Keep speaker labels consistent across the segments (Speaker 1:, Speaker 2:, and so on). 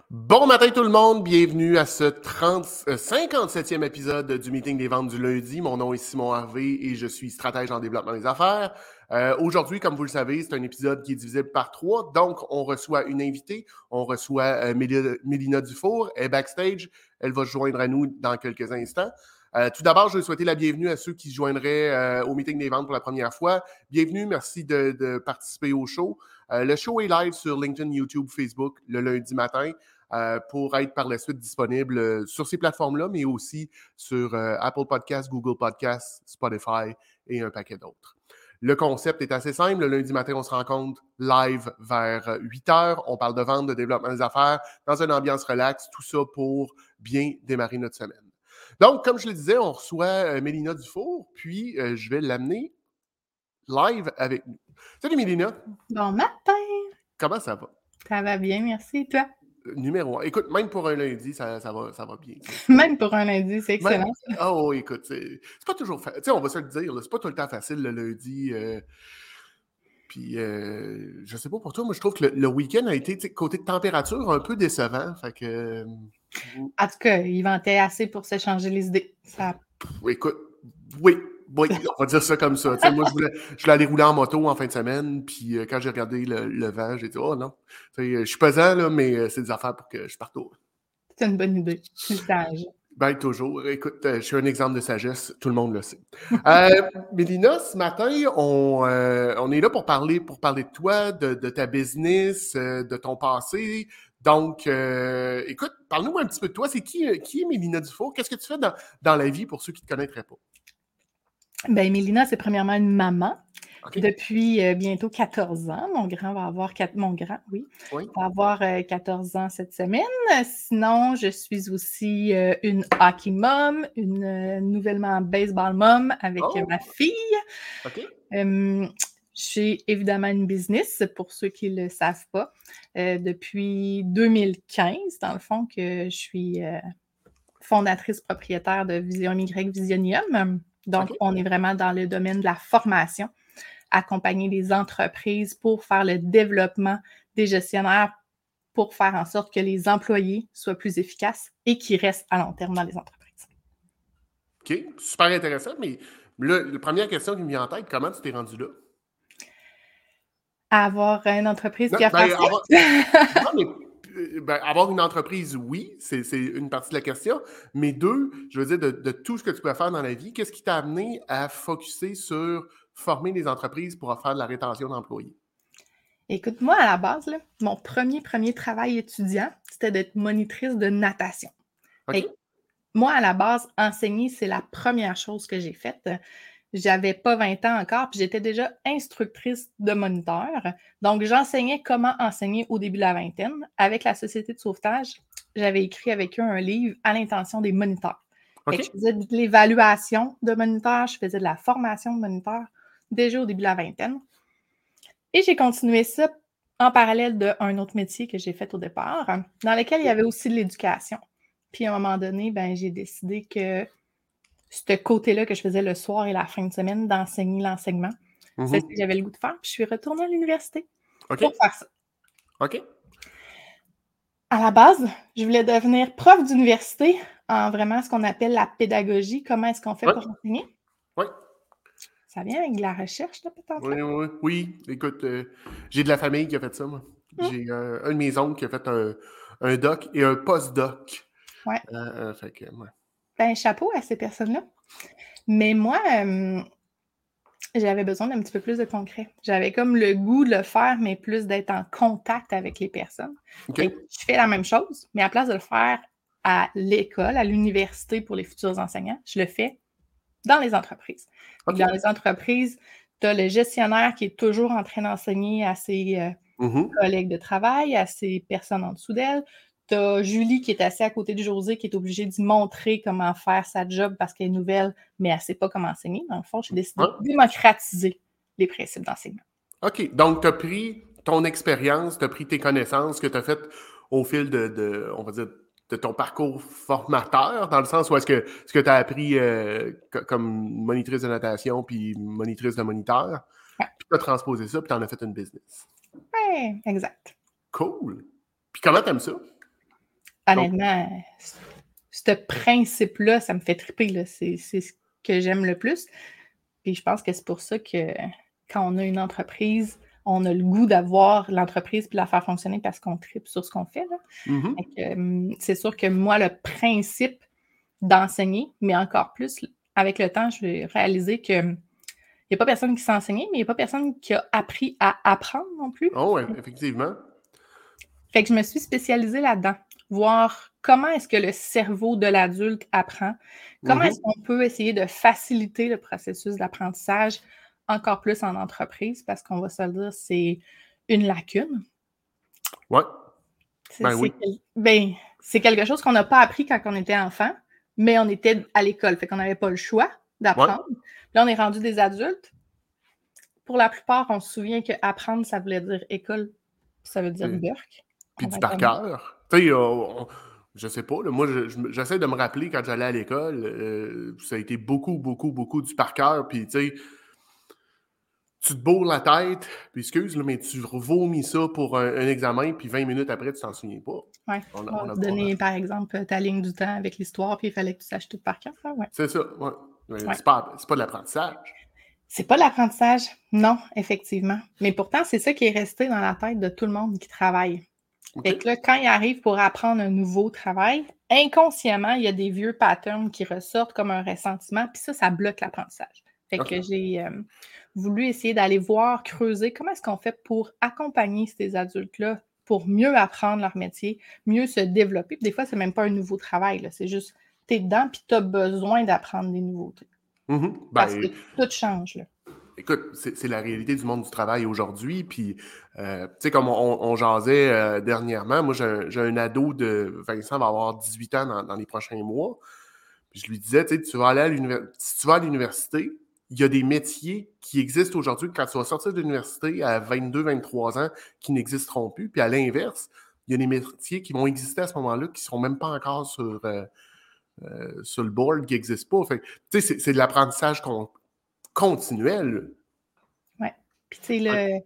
Speaker 1: Bon matin tout le monde, bienvenue à ce 57e épisode du Meeting des ventes du lundi. Mon nom est Simon Harvey et je suis stratège en développement des affaires. Aujourd'hui, comme vous le savez, c'est un épisode qui est divisible par 3. Donc, on reçoit une invitée, on reçoit Mélina Dufour, elle est backstage, elle va se joindre à nous dans quelques instants. Tout d'abord, je veux souhaiter la bienvenue à ceux qui se joindraient au Meeting des ventes pour la première fois. Bienvenue, merci de participer au show. Le show est live sur LinkedIn, YouTube, Facebook le lundi matin. Pour être par la suite disponible sur ces plateformes-là, mais aussi sur Apple Podcasts, Google Podcasts, Spotify et un paquet d'autres. Le concept est assez simple. Le lundi matin, on se rencontre live vers 8 heures. On parle de vente, de développement des affaires, dans une ambiance relaxe, tout ça pour bien démarrer notre semaine. Donc, comme je le disais, on reçoit Mélina Dufour, puis je vais l'amener live avec nous. Salut Mélina!
Speaker 2: Bon matin!
Speaker 1: Comment ça va?
Speaker 2: Ça va bien, merci. Et toi?
Speaker 1: Numéro 1. Écoute, même pour un lundi, ça va bien.
Speaker 2: Même pour un lundi, c'est excellent.
Speaker 1: Oh, écoute, c'est pas toujours facile. Tu sais, on va se le dire, là, c'est pas tout le temps facile le lundi. Puis, je sais pas pour toi, moi, je trouve que le week-end a été, côté de température, un peu décevant. Fait que.
Speaker 2: En tout cas, il ventait assez pour se changer les idées.
Speaker 1: Écoute, oui, on va dire ça comme ça. Moi, je voulais aller rouler en moto en fin de semaine, puis quand j'ai regardé le vent, j'ai dit, oh non, je suis pesant, là, mais c'est des affaires pour que je parte au.
Speaker 2: C'est une bonne idée. Je suis sage.
Speaker 1: Ben, toujours. Écoute, je suis un exemple de sagesse, tout le monde le sait. Mélina, ce matin, on est là pour parler de toi, de ta business, de ton passé. Donc, écoute, parle-nous un petit peu de toi. C'est qui est Mélina Dufour? Qu'est-ce que tu fais dans la vie pour ceux qui ne te connaîtraient pas?
Speaker 2: Ben, Mélina, c'est premièrement une maman.
Speaker 1: Okay.
Speaker 2: Depuis bientôt 14 ans. Mon grand va avoir va avoir 14 ans cette semaine. Sinon, je suis aussi une hockey mom, une nouvellement baseball mom avec ma fille.
Speaker 1: OK.
Speaker 2: J'ai évidemment une business, pour ceux qui ne le savent pas, depuis 2015, dans le fond, que je suis fondatrice propriétaire de Vision Y Visionium. Donc, on est vraiment dans le domaine de la formation, accompagner les entreprises pour faire le développement des gestionnaires pour faire en sorte que les employés soient plus efficaces et qu'ils restent à long terme dans les entreprises.
Speaker 1: OK, super intéressant, mais là, la première question qui me vient en tête, comment tu t'es rendu là?
Speaker 2: Avoir une entreprise qui a fait
Speaker 1: avoir une entreprise, oui, c'est une partie de la question, mais deux, je veux dire, de tout ce que tu peux faire dans la vie, qu'est-ce qui t'a amené à focusser sur former des entreprises pour faire de la rétention d'employés?
Speaker 2: Écoute, moi, à la base, là, mon premier travail étudiant, c'était d'être monitrice de natation.
Speaker 1: OK.
Speaker 2: Moi, à la base, enseigner, c'est la première chose que j'ai faite. J'avais pas 20 ans encore, puis j'étais déjà instructrice de moniteur. Donc, j'enseignais comment enseigner au début de la vingtaine. Avec la Société de sauvetage, j'avais écrit avec eux un livre à l'intention des moniteurs.
Speaker 1: OK.
Speaker 2: Je faisais de l'évaluation de moniteurs, je faisais de la formation de moniteurs déjà au début de la vingtaine. Et j'ai continué ça en parallèle d'un autre métier que j'ai fait au départ, dans lequel il y avait aussi de l'éducation. Puis à un moment donné, j'ai décidé que ce côté-là que je faisais le soir et la fin de semaine, d'enseigner l'enseignement, c'est ce que j'avais le goût de faire. Puis je suis retournée à l'université pour faire ça.
Speaker 1: OK.
Speaker 2: À la base, je voulais devenir prof d'université en vraiment ce qu'on appelle la pédagogie. Comment est-ce qu'on fait pour enseigner?
Speaker 1: Oui.
Speaker 2: Ça vient avec de la recherche, là, peut-être?
Speaker 1: Oui. Écoute, j'ai de la famille qui a fait ça, moi. J'ai un de mes oncles qui a fait un doc et un post-doc.
Speaker 2: Ouais.
Speaker 1: Fait que, ouais.
Speaker 2: Ben, chapeau à ces personnes-là. Mais moi, j'avais besoin d'un petit peu plus de concret. J'avais comme le goût de le faire, mais plus d'être en contact avec les personnes.
Speaker 1: Okay.
Speaker 2: Je fais la même chose, mais à place de le faire à l'école, à l'université pour les futurs enseignants, je le fais dans les entreprises.
Speaker 1: Okay.
Speaker 2: Dans les entreprises, tu as le gestionnaire qui est toujours en train d'enseigner à ses collègues de travail, à ses personnes en dessous d'elle. Tu as Julie qui est assise à côté de José, qui est obligée d'y montrer comment faire sa job parce qu'elle est nouvelle, mais elle ne sait pas comment enseigner. Dans le fond, j'ai décidé de démocratiser les principes d'enseignement.
Speaker 1: OK. Donc, tu as pris ton expérience, tu as pris tes connaissances que tu as faites au fil on va dire, de ton parcours formateur, dans le sens où est-ce que tu as appris comme monitrice de natation puis monitrice de moniteur, puis tu as transposé ça, puis tu en as fait une business.
Speaker 2: Oui, exact.
Speaker 1: Cool. Puis comment t'aimes ça?
Speaker 2: honnêtement, ce principe-là, ça me fait triper, là. C'est ce que j'aime le plus. Puis je pense que c'est pour ça que quand on a une entreprise, on a le goût d'avoir l'entreprise puis de la faire fonctionner parce qu'on tripe sur ce qu'on fait, là.
Speaker 1: Mhm.
Speaker 2: Fait que, c'est sûr que moi, le principe d'enseigner, mais encore plus, avec le temps, je vais réaliser que il n'y a pas personne qui s'est enseigné, mais il n'y a pas personne qui a appris à apprendre non plus.
Speaker 1: Oh, ouais, effectivement.
Speaker 2: Fait que je me suis spécialisée là-dedans. Voir comment est-ce que le cerveau de l'adulte apprend, comment est-ce qu'on peut essayer de faciliter le processus d'apprentissage encore plus en entreprise, parce qu'on va se le dire, c'est une lacune.
Speaker 1: Ouais. Ben oui.
Speaker 2: C'est quelque chose qu'on n'a pas appris quand on était enfant, mais on était à l'école, fait qu'on n'avait pas le choix d'apprendre.
Speaker 1: Ouais.
Speaker 2: Là, on est rendu des adultes. Pour la plupart, on se souvient que apprendre, ça voulait dire école, ça veut dire burk.
Speaker 1: Puis du par cœur. Tu sais, je sais pas, là, moi, j'essaie de me rappeler quand j'allais à l'école, ça a été beaucoup, beaucoup, beaucoup du par cœur. Puis, tu sais, tu te bourres la tête, puis excuse, là, mais tu vomis ça pour un examen, puis 20 minutes après, tu t'en souviens pas.
Speaker 2: Oui, on va te donner, par exemple, ta ligne du temps avec l'histoire, puis il fallait que tu saches tout par cœur. Ouais.
Speaker 1: C'est ça, oui. C'est pas de l'apprentissage.
Speaker 2: C'est pas de l'apprentissage, non, effectivement. Mais pourtant, c'est ça qui est resté dans la tête de tout le monde qui travaille.
Speaker 1: Okay.
Speaker 2: Fait que là, quand il arrive pour apprendre un nouveau travail, inconsciemment, il y a des vieux patterns qui ressortent comme un ressentiment, puis ça bloque l'apprentissage. Fait que j'ai voulu essayer d'aller voir, creuser, comment est-ce qu'on fait pour accompagner ces adultes-là pour mieux apprendre leur métier, mieux se développer. Puis des fois, c'est même pas un nouveau travail, là, c'est juste, t'es dedans, puis t'as besoin d'apprendre des nouveautés. Parce que tout change, là.
Speaker 1: Écoute, c'est la réalité du monde du travail aujourd'hui. Puis, tu sais, comme on jasait dernièrement, moi, j'ai un ado de Vincent va avoir 18 ans dans les prochains mois. Puis je lui disais, tu sais, si tu vas à l'université, il y a des métiers qui existent aujourd'hui quand tu vas sortir de l'université à 22, 23 ans qui n'existeront plus. Puis à l'inverse, il y a des métiers qui vont exister à ce moment-là qui ne seront même pas encore sur le board, qui n'existent pas. Fait tu sais, c'est de l'apprentissage continuel.
Speaker 2: Oui. Puis tu sais,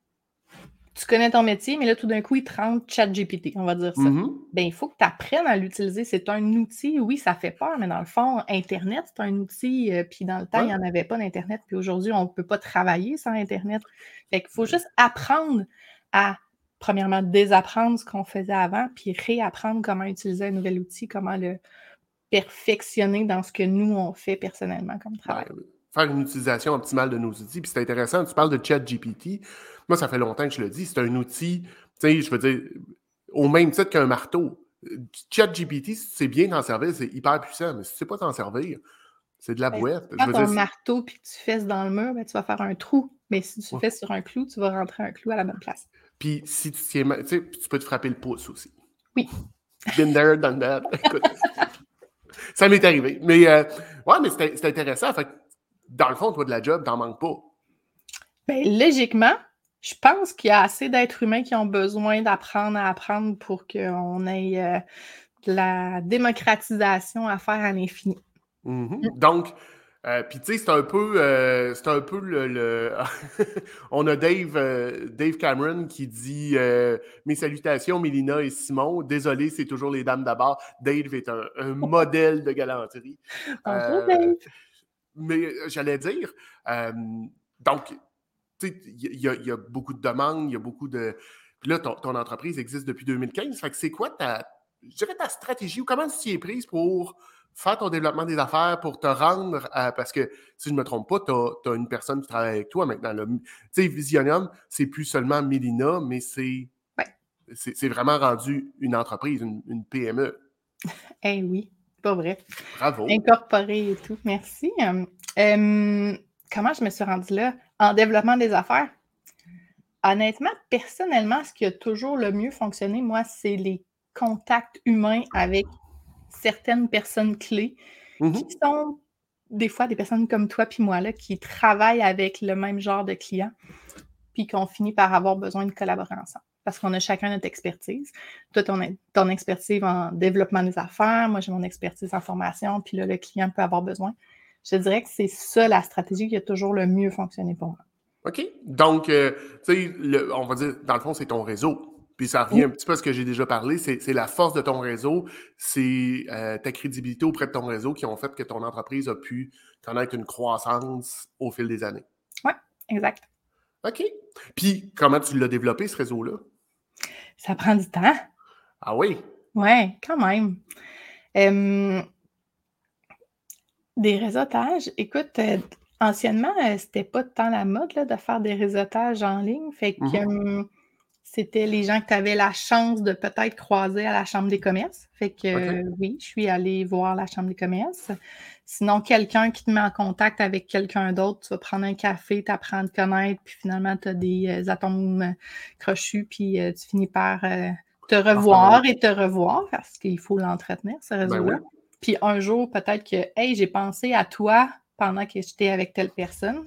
Speaker 2: tu connais ton métier, mais là, tout d'un coup, il te rentre ChatGPT, on va dire ça. Bien, il faut que tu apprennes à l'utiliser. C'est un outil, oui, ça fait peur, mais dans le fond, Internet, c'est un outil, puis dans le temps, il n'y en avait pas d'Internet, puis aujourd'hui, on ne peut pas travailler sans Internet. Fait qu'il faut juste apprendre à, premièrement, désapprendre ce qu'on faisait avant, puis réapprendre comment utiliser un nouvel outil, comment le perfectionner dans ce que nous, on fait personnellement comme travail.
Speaker 1: Faire une utilisation optimale de nos outils. Puis c'est intéressant, tu parles de ChatGPT. Moi, ça fait longtemps que je le dis, c'est un outil, tu sais, je veux dire, au même titre qu'un marteau. ChatGPT, si tu sais bien t'en servir, c'est hyper puissant, mais si tu ne sais pas t'en servir, c'est de la bouette.
Speaker 2: Quand tu as un marteau puis que tu fesses dans le mur, ben, tu vas faire un trou. Mais si tu fais sur un clou, tu vas rentrer un clou à la bonne place.
Speaker 1: Puis si tu tiens, tu sais, tu peux te frapper le pouce aussi.
Speaker 2: Oui.
Speaker 1: Been there, done that. Écoute, ça m'est arrivé. Mais ouais, mais c'est intéressant. Fait que, dans le fond, toi, de la job, t'en manques pas.
Speaker 2: Bien, logiquement, je pense qu'il y a assez d'êtres humains qui ont besoin d'apprendre à apprendre pour qu'on ait de la démocratisation à faire à l'infini.
Speaker 1: Donc, puis tu sais, c'est un peu le on a Dave Cameron qui dit mes salutations, Mélina et Simon. Désolé, c'est toujours les dames d'abord. Dave est un modèle de galanterie.
Speaker 2: Bonjour, Dave.
Speaker 1: Mais j'allais dire, donc, tu sais, il y a beaucoup de demandes, il y a beaucoup de... Puis là, ton entreprise existe depuis 2015. Fait que c'est quoi ta stratégie ou comment tu t'y es prise pour faire ton développement des affaires, pour te rendre à... Parce que, si je ne me trompe pas, tu as une personne qui travaille avec toi maintenant. Tu sais, Visionium, c'est plus seulement Mélina, mais c'est vraiment rendu une entreprise, une PME.
Speaker 2: Eh oui, pas vrai.
Speaker 1: Bravo.
Speaker 2: Incorporé et tout, merci. Comment je me suis rendue là? En développement des affaires? Honnêtement, personnellement, ce qui a toujours le mieux fonctionné, moi, c'est les contacts humains avec certaines personnes clés qui sont des fois des personnes comme toi puis moi, là, qui travaillent avec le même genre de clients puis qu'on finit par avoir besoin de collaborer ensemble parce qu'on a chacun notre expertise. Toi, ton expertise en développement des affaires, moi, j'ai mon expertise en formation, puis là, le client peut avoir besoin. Je dirais que c'est ça la stratégie qui a toujours le mieux fonctionné pour moi.
Speaker 1: OK. Donc, tu sais, on va dire, dans le fond, c'est ton réseau. Puis ça revient un petit peu à ce que j'ai déjà parlé, c'est la force de ton réseau, c'est ta crédibilité auprès de ton réseau qui ont fait que ton entreprise a pu connaître une croissance au fil des années.
Speaker 2: Oui, exact.
Speaker 1: OK. Puis, comment tu l'as développé, ce réseau-là?
Speaker 2: Ça prend du temps.
Speaker 1: Ah oui?
Speaker 2: Oui, quand même. Des réseautages, écoute, anciennement, c'était pas tant la mode là, de faire des réseautages en ligne. Fait que c'était les gens que tu avais la chance de peut-être croiser à la chambre des commerces. Fait que
Speaker 1: OK.
Speaker 2: oui, je suis allée voir la chambre des commerces. Sinon, quelqu'un qui te met en contact avec quelqu'un d'autre, tu vas prendre un café, t'apprends à te connaître, puis finalement, tu as des atomes crochus, puis tu finis par te revoir et te revoir parce qu'il faut l'entretenir, ce
Speaker 1: Ben
Speaker 2: réseau-là.
Speaker 1: oui.
Speaker 2: Puis un jour, peut-être que, hey, j'ai pensé à toi pendant que j'étais avec telle personne.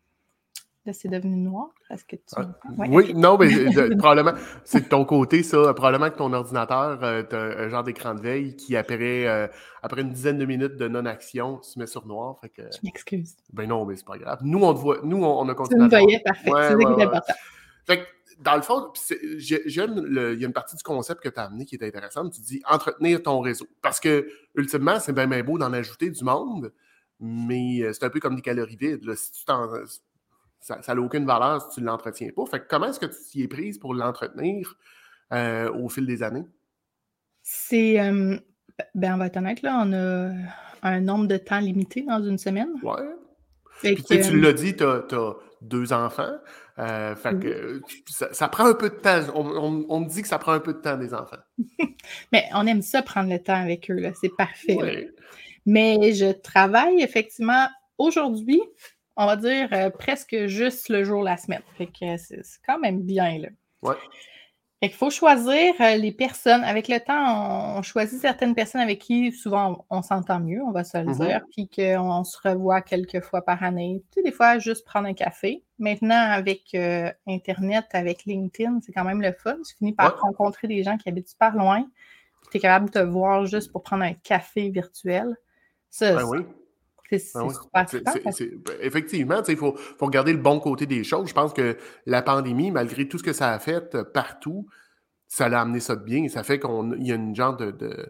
Speaker 2: Là, c'est devenu noir. Est-ce que tu m'entends? Ouais,
Speaker 1: Oui,
Speaker 2: OK.
Speaker 1: non, mais probablement, c'est de ton côté, ça. Probablement que ton ordinateur, tu as un genre d'écran de veille qui, après une dizaine de minutes de non-action, se met sur noir. Fait que,
Speaker 2: Je m'excuse.
Speaker 1: ben non, mais c'est pas grave. Nous, on te voit. Nous, on a
Speaker 2: Tu
Speaker 1: continué
Speaker 2: me
Speaker 1: à te voir.
Speaker 2: voyais, parfait.
Speaker 1: Ouais,
Speaker 2: C'est ça qui
Speaker 1: ouais,
Speaker 2: est
Speaker 1: ouais.
Speaker 2: important.
Speaker 1: Fait que, dans le fond, j'aime, il y a une partie du concept que tu as amené qui est intéressante. Tu dis entretenir ton réseau. Parce que, ultimement, c'est bien beau d'en ajouter du monde, mais c'est un peu comme des calories vides. Là. Si tu ça n'a aucune valeur si tu ne l'entretiens pas. Fait que comment est-ce que tu t'y es prise pour l'entretenir au fil des années?
Speaker 2: C'est, ben, on va être honnête, là, on a un nombre de temps limité dans une semaine.
Speaker 1: Ouais.
Speaker 2: Fait
Speaker 1: Puis tu sais,
Speaker 2: que,
Speaker 1: tu l'as dit, tu as 2 enfants. Fait
Speaker 2: oui.
Speaker 1: que ça prend un peu de temps. On me dit que ça prend un peu de temps des enfants.
Speaker 2: Mais on aime ça prendre le temps avec eux, là, c'est parfait, là.
Speaker 1: Oui.
Speaker 2: Mais je travaille effectivement aujourd'hui, on va dire, presque juste le jour la semaine. Fait que c'est quand même bien, là.
Speaker 1: Ouais.
Speaker 2: Fait qu'il faut choisir, les personnes. Avec le temps, on choisit certaines personnes avec qui souvent on s'entend mieux, on va se le dire, puis qu'on se revoit quelques fois par année. Tu sais, des fois, juste prendre un café. Maintenant, avec, internet, avec LinkedIn, c'est quand même le fun. Tu finis
Speaker 1: Ouais.
Speaker 2: par rencontrer des gens qui habitent super loin, puis tu es capable de te voir juste pour prendre un café virtuel. Ça,
Speaker 1: Ben oui.
Speaker 2: c'est
Speaker 1: Ben oui.
Speaker 2: super trippant parce
Speaker 1: Effectivement, faut regarder le bon côté des choses. Je pense que la pandémie, malgré tout ce que ça a fait partout, ça l'a amené ça de bien. Ça fait qu'il y a une genre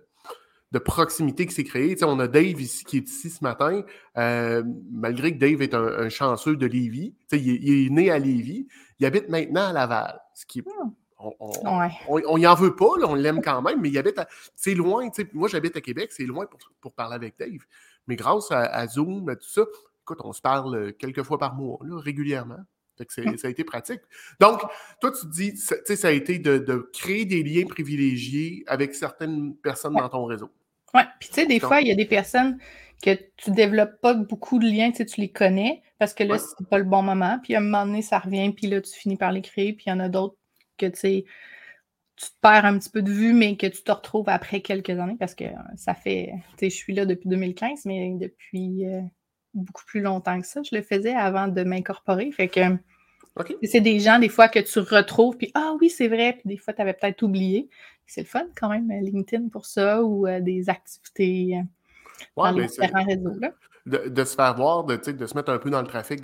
Speaker 1: de proximité qui s'est créée. Tu sais, on a Dave ici qui est ici ce matin. Malgré que Dave est un chanceux de Lévis, tu sais, il est né à Lévis, il habite maintenant à Laval. Ce qui est-
Speaker 2: ouais.
Speaker 1: on y en veut pas, là, on l'aime quand même, mais il habite c'est loin. Tu sais, moi, j'habite à Québec, c'est loin pour parler avec Dave. Mais grâce à Zoom, à tout ça, écoute, on se parle quelques fois par mois, là, régulièrement. Fait que ça a été pratique. Donc, toi, tu te dis, tu sais, ça a été de créer des liens privilégiés avec certaines personnes dans ton réseau.
Speaker 2: Ouais, puis tu sais, des
Speaker 1: Donc,
Speaker 2: fois, il y a des personnes que tu développes pas beaucoup de liens, tu sais, tu les connais parce que là,
Speaker 1: ouais.
Speaker 2: c'est pas le bon moment, puis à un moment donné, ça revient, puis là, tu finis par les créer, puis il y en a d'autres que, tu sais, tu te perds un petit peu de vue, mais que tu te retrouves après quelques années parce que ça fait, tu sais, je suis là depuis 2015, mais depuis beaucoup plus longtemps que ça, je le faisais avant de m'incorporer, fait que
Speaker 1: OK.
Speaker 2: c'est des gens, des fois, que tu retrouves, puis ah oui, c'est vrai, puis des fois, tu avais peut-être oublié. C'est le fun quand même, LinkedIn pour ça, ou des activités dans
Speaker 1: Ouais,
Speaker 2: les
Speaker 1: ben,
Speaker 2: différents réseaux, là.
Speaker 1: de se faire voir, tu sais, de se mettre un peu dans le trafic,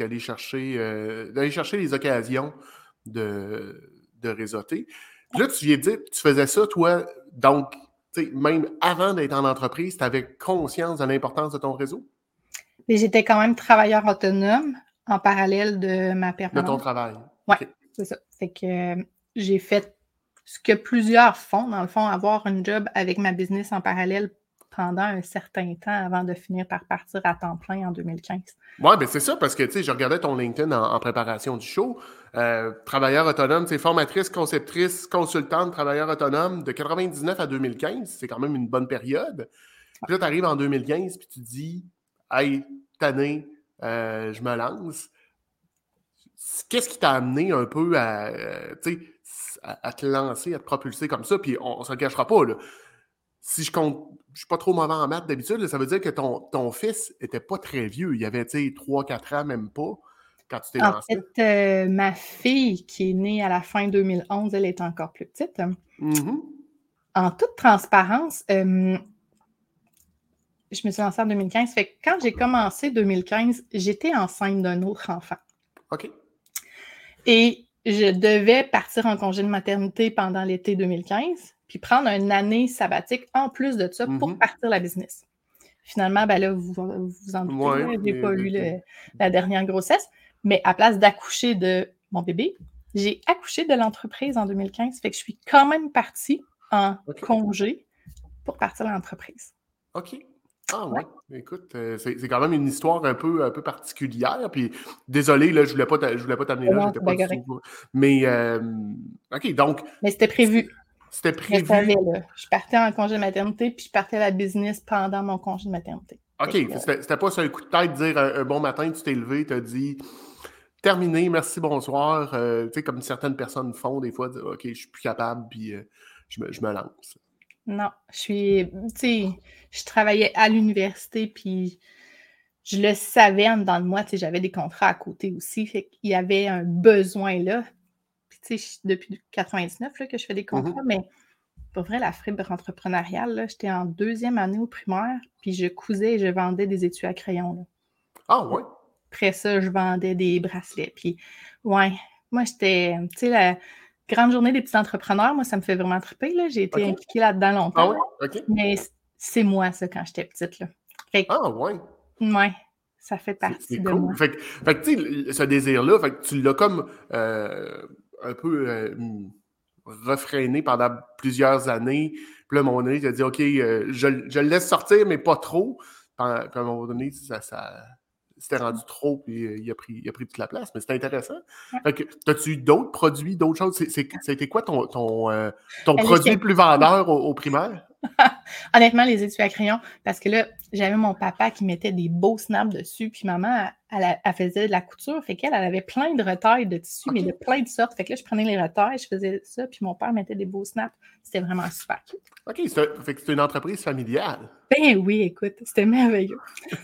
Speaker 1: d'aller chercher les occasions de réseauter. Puis là, tu viens de dire que tu faisais ça, toi, donc, tu sais, même avant d'être en entreprise, tu avais conscience de l'importance de ton réseau,
Speaker 2: Et j'étais quand même travailleur autonome en parallèle de ma
Speaker 1: de ton
Speaker 2: permanence.
Speaker 1: travail.
Speaker 2: Ouais,
Speaker 1: OK.
Speaker 2: c'est ça. Fait que j'ai fait ce que plusieurs font, dans le fond, avoir une job avec ma business en parallèle pendant un certain temps avant de finir par partir à temps plein en 2015.
Speaker 1: Ouais, ben c'est ça, parce que, tu sais, je regardais ton LinkedIn en préparation du show. Travailleur autonome, tu sais, formatrice, conceptrice, consultante, travailleur autonome, de 99 à 2015, c'est quand même une bonne période. Puis là, tu arrives en 2015, puis tu te dis, hey, cette année, je me lance. Qu'est-ce qui t'a amené un peu tu sais, à te lancer, à te propulser comme ça? Puis on ne se le cachera pas, là. Si je compte, je suis pas trop mauvais en maths d'habitude, là, ça veut dire que ton fils était pas très vieux. Il avait, tu sais, 3-4 ans, même pas, quand tu t'es
Speaker 2: En
Speaker 1: lancé.
Speaker 2: fait, ma fille qui est née à la fin 2011, elle est encore plus petite.
Speaker 1: Mhm.
Speaker 2: En toute transparence, je me suis lancée en 2015. Fait que quand j'ai commencé 2015, j'étais enceinte d'un autre enfant.
Speaker 1: OK.
Speaker 2: Et je devais partir en congé de maternité pendant l'été 2015, puis prendre une année sabbatique en plus de ça pour partir la business. Finalement, ben là, vous en doutez,
Speaker 1: Ouais,
Speaker 2: je n'ai pas eu la dernière grossesse, mais à place d'accoucher de mon bébé, j'ai accouché de l'entreprise en 2015. Fait que je suis quand même partie en congé pour partir l'entreprise.
Speaker 1: OK. Ah ouais. Écoute, c'est quand même une histoire un peu particulière. Puis désolé, là, je voulais pas t'amener là,
Speaker 2: Non,
Speaker 1: j'étais
Speaker 2: c'est
Speaker 1: pas
Speaker 2: bien
Speaker 1: du
Speaker 2: correct.
Speaker 1: tout. Mais OK, donc
Speaker 2: Mais c'était prévu.
Speaker 1: c'était
Speaker 2: Je
Speaker 1: prévu.
Speaker 2: savais, là. Je partais en congé de maternité, puis je partais à la business pendant mon congé de maternité.
Speaker 1: OK,
Speaker 2: Fait que,
Speaker 1: c'était pas sur un coup de tête de dire un bon matin, tu t'es levé, tu as dit terminé, merci, bonsoir. Tu sais, comme certaines personnes font des fois, dire OK, je suis plus capable, puis je me lance.
Speaker 2: non, tu sais, je travaillais à l'université, puis je le savais en dedans de moi, tu sais, j'avais des contrats à côté aussi, fait qu'il y avait un besoin là. Puis tu sais, depuis 99 là, que je fais des contrats, mais pour vrai, la fibre entrepreneuriale, là, j'étais en 2e année au primaire, puis je cousais et je vendais des étuis à crayon, là.
Speaker 1: Ah ouais?
Speaker 2: Après ça, je vendais des bracelets, puis ouais, moi, j'étais, tu sais, la grande journée des petits entrepreneurs, moi, ça me fait vraiment triper, là. J'ai été
Speaker 1: OK.
Speaker 2: impliquée là-dedans
Speaker 1: Ah
Speaker 2: longtemps,
Speaker 1: ouais?
Speaker 2: là.
Speaker 1: OK.
Speaker 2: Mais c'est moi, ça, quand j'étais petite, là. Fait que,
Speaker 1: Ah ouais.
Speaker 2: ouais, ça fait
Speaker 1: C'est
Speaker 2: partie de moi.
Speaker 1: cool. Fait que, tu sais, ce désir-là, fait que tu l'as comme un peu refréné pendant plusieurs années. Puis là, à un moment donné, tu as dit, OK, je le laisse sortir, mais pas trop. Puis à un moment donné, ça c'était rendu trop, puis il a pris toute la place. Mais c'était intéressant.
Speaker 2: Ouais.
Speaker 1: Fait que, as-tu eu d'autres produits, d'autres choses? C'était quoi ton
Speaker 2: Les
Speaker 1: produit le plus vendeur au primaire?
Speaker 2: Honnêtement, les étuis à crayon, parce que là, j'avais mon papa qui mettait des beaux snaps dessus, puis maman, elle faisait de la couture, fait qu'elle avait plein de retailles de tissus, mais
Speaker 1: OK.
Speaker 2: de plein de sortes. Fait que là, je prenais les retailles, je faisais ça, puis mon père mettait des beaux snaps. C'était vraiment super.
Speaker 1: OK, fait que c'est une entreprise familiale.
Speaker 2: Ben oui, écoute, c'était merveilleux.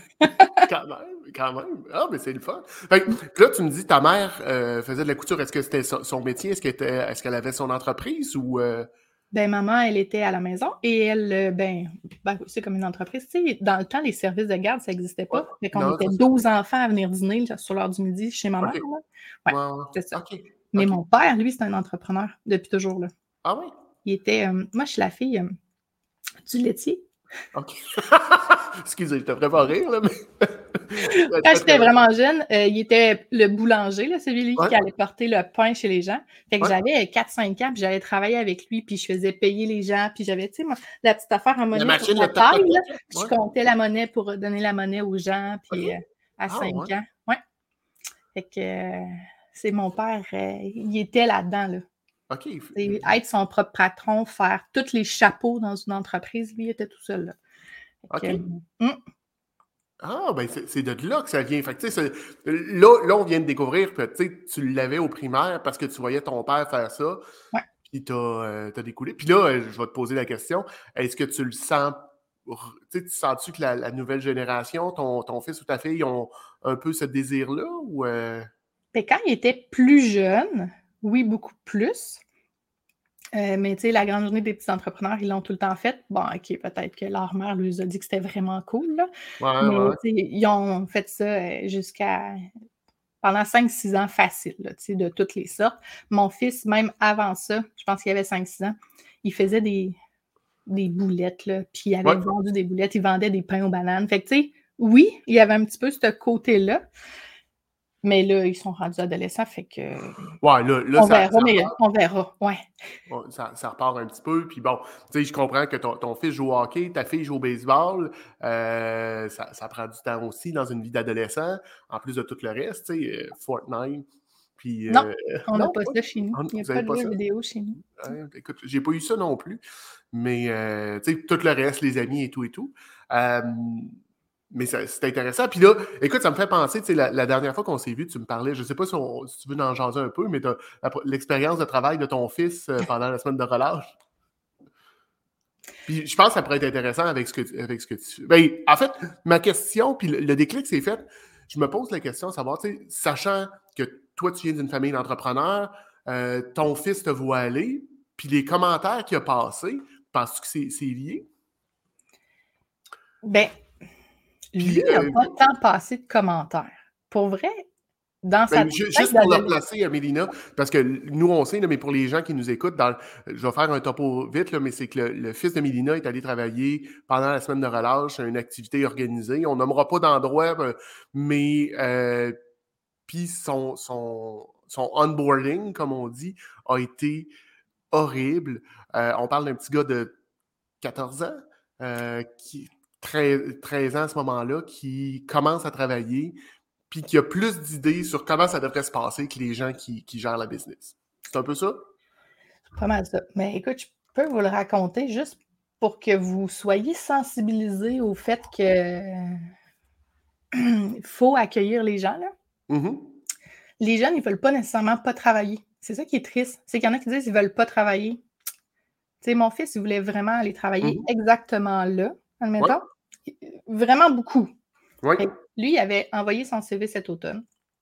Speaker 1: Quand même. Ah, mais c'est le fun. Fait que là, tu me dis, ta mère faisait de la couture. Est-ce que c'était son métier? Est-ce qu'elle avait son entreprise ou...
Speaker 2: Ben maman, elle était à la maison et elle, c'est comme une entreprise. Tu sais, dans le temps, les services de garde, ça n'existait
Speaker 1: Ouais.
Speaker 2: pas. Fait qu'on
Speaker 1: Non,
Speaker 2: était
Speaker 1: c'est ça.
Speaker 2: 12 enfants à venir dîner là, sur l'heure du midi chez ma mère,
Speaker 1: OK.
Speaker 2: là. Ouais,
Speaker 1: Ouais, ouais.
Speaker 2: c'est ça.
Speaker 1: OK.
Speaker 2: Mais
Speaker 1: OK.
Speaker 2: mon père, lui, c'est un entrepreneur depuis toujours, là.
Speaker 1: Ah oui?
Speaker 2: Il était, moi, je suis la fille du laitier.
Speaker 1: OK. Excusez, je te ferais pas rire, là, mais...
Speaker 2: Quand
Speaker 1: Très,
Speaker 2: j'étais
Speaker 1: très bien.
Speaker 2: vraiment jeune, il était le boulanger, là, celui
Speaker 1: Ouais,
Speaker 2: qui allait porter le pain chez les gens. Fait que
Speaker 1: ouais.
Speaker 2: j'avais 4-5 ans, puis j'allais travailler avec lui, puis je faisais payer les gens, puis j'avais, tu sais, moi, la petite affaire en
Speaker 1: La
Speaker 2: monnaie sur
Speaker 1: machine,
Speaker 2: la
Speaker 1: le toc, toc,
Speaker 2: taille, là,
Speaker 1: toc, là.
Speaker 2: puis je
Speaker 1: Ouais.
Speaker 2: comptais la monnaie pour donner la monnaie aux gens, puis
Speaker 1: OK.
Speaker 2: à
Speaker 1: Ah
Speaker 2: 5
Speaker 1: ouais.
Speaker 2: ans. Ouais. Fait que c'est mon père, il était là-dedans, là.
Speaker 1: OK.
Speaker 2: C'est être son propre patron, faire tous les chapeaux dans une entreprise, lui, il était tout seul, là. Fait que,
Speaker 1: OK. Ah, ben c'est de là que ça vient. Fait que, tu sais, là, on vient de découvrir que, tu sais, tu l'avais au primaire parce que tu voyais ton père faire ça,
Speaker 2: ouais.
Speaker 1: puis t'as découlé. Puis là, je vais te poser la question, est-ce que tu le sens, tu sais, tu sens-tu que la nouvelle génération, ton fils ou ta fille, ont un peu ce désir-là, ou...
Speaker 2: Fait quand il était plus jeune, oui, beaucoup plus. Mais tu sais, la grande journée des petits entrepreneurs, ils l'ont tout le temps faite. Bon, OK, peut-être que leur mère lui a dit que c'était vraiment cool, là.
Speaker 1: Ouais,
Speaker 2: Mais
Speaker 1: ouais,
Speaker 2: tu sais, ils ont fait ça jusqu'à pendant 5-6 ans facile, là, tu sais, de toutes les sortes. Mon fils, même avant ça, je pense qu'il avait 5-6 ans, il faisait des boulettes, là, puis il avait
Speaker 1: ouais.
Speaker 2: vendu des boulettes, il vendait des pains aux bananes. Fait que, tu sais, oui, il y avait un petit peu ce côté-là, mais là, ils sont rendus adolescents, fait que
Speaker 1: Ouais, là,
Speaker 2: on verra, mais on verra, ouais.
Speaker 1: ça repart un petit peu. Puis bon, tu sais, je comprends que ton fils joue au hockey, ta fille joue au baseball. Ça prend du temps aussi dans une vie d'adolescent, en plus de tout le reste, tu sais, Fortnite. Puis,
Speaker 2: Non, on n'a
Speaker 1: non,
Speaker 2: pas ça chez nous. Il n'y a
Speaker 1: vous
Speaker 2: pas
Speaker 1: n'avez
Speaker 2: de
Speaker 1: pas
Speaker 2: jeux
Speaker 1: ça?
Speaker 2: vidéo chez nous.
Speaker 1: Écoute, j'ai pas eu ça non plus. Mais, tu sais, tout le reste, les amis et tout et tout. Mais c'est intéressant. Puis là, écoute, ça me fait penser, tu sais, la dernière fois qu'on s'est vu, tu me parlais, je ne sais pas si tu veux en jaser un peu, mais l'expérience de travail de ton fils pendant la semaine de relâche. Puis je pense que ça pourrait être intéressant avec ce que tu fais. Ben, en fait, ma question, puis le déclic s'est fait, je me pose la question de savoir, tu sais, sachant que toi, tu viens d'une famille d'entrepreneurs, ton fils te voit aller, puis les commentaires qu'il a passés, penses-tu que c'est lié?
Speaker 2: Ben,
Speaker 1: Puis,
Speaker 2: lui, il n'a pas tant passé de commentaires. Pour vrai, dans sa
Speaker 1: Ben,
Speaker 2: tête
Speaker 1: juste pour le
Speaker 2: d'adolescent.
Speaker 1: placer, Mélina, parce que nous, on sait, là, mais pour les gens qui nous écoutent, je vais faire un topo vite, là, mais c'est que le fils de Mélina est allé travailler pendant la semaine de relâche à une activité organisée. On nommera pas d'endroit, mais puis son onboarding, comme on dit, a été horrible. On parle d'un petit gars de 14 ans, qui 13 ans à ce moment-là, qui commence à travailler, puis qui a plus d'idées sur comment ça devrait se passer que les gens qui gèrent la business. C'est un peu ça?
Speaker 2: Pas mal ça. Mais écoute, je peux vous le raconter juste pour que vous soyez sensibilisés au fait que il faut accueillir les gens, là.
Speaker 1: Mhm.
Speaker 2: Les jeunes, ils veulent pas nécessairement pas travailler. C'est ça qui est triste. C'est qu'il y en a qui disent qu'ils veulent pas travailler. Tu sais, mon fils, il voulait vraiment aller travailler
Speaker 1: Mhm.
Speaker 2: exactement là,
Speaker 1: Ouais,
Speaker 2: admettons. Vraiment beaucoup.
Speaker 1: ouais.
Speaker 2: Fait que lui, il avait envoyé son CV cet automne.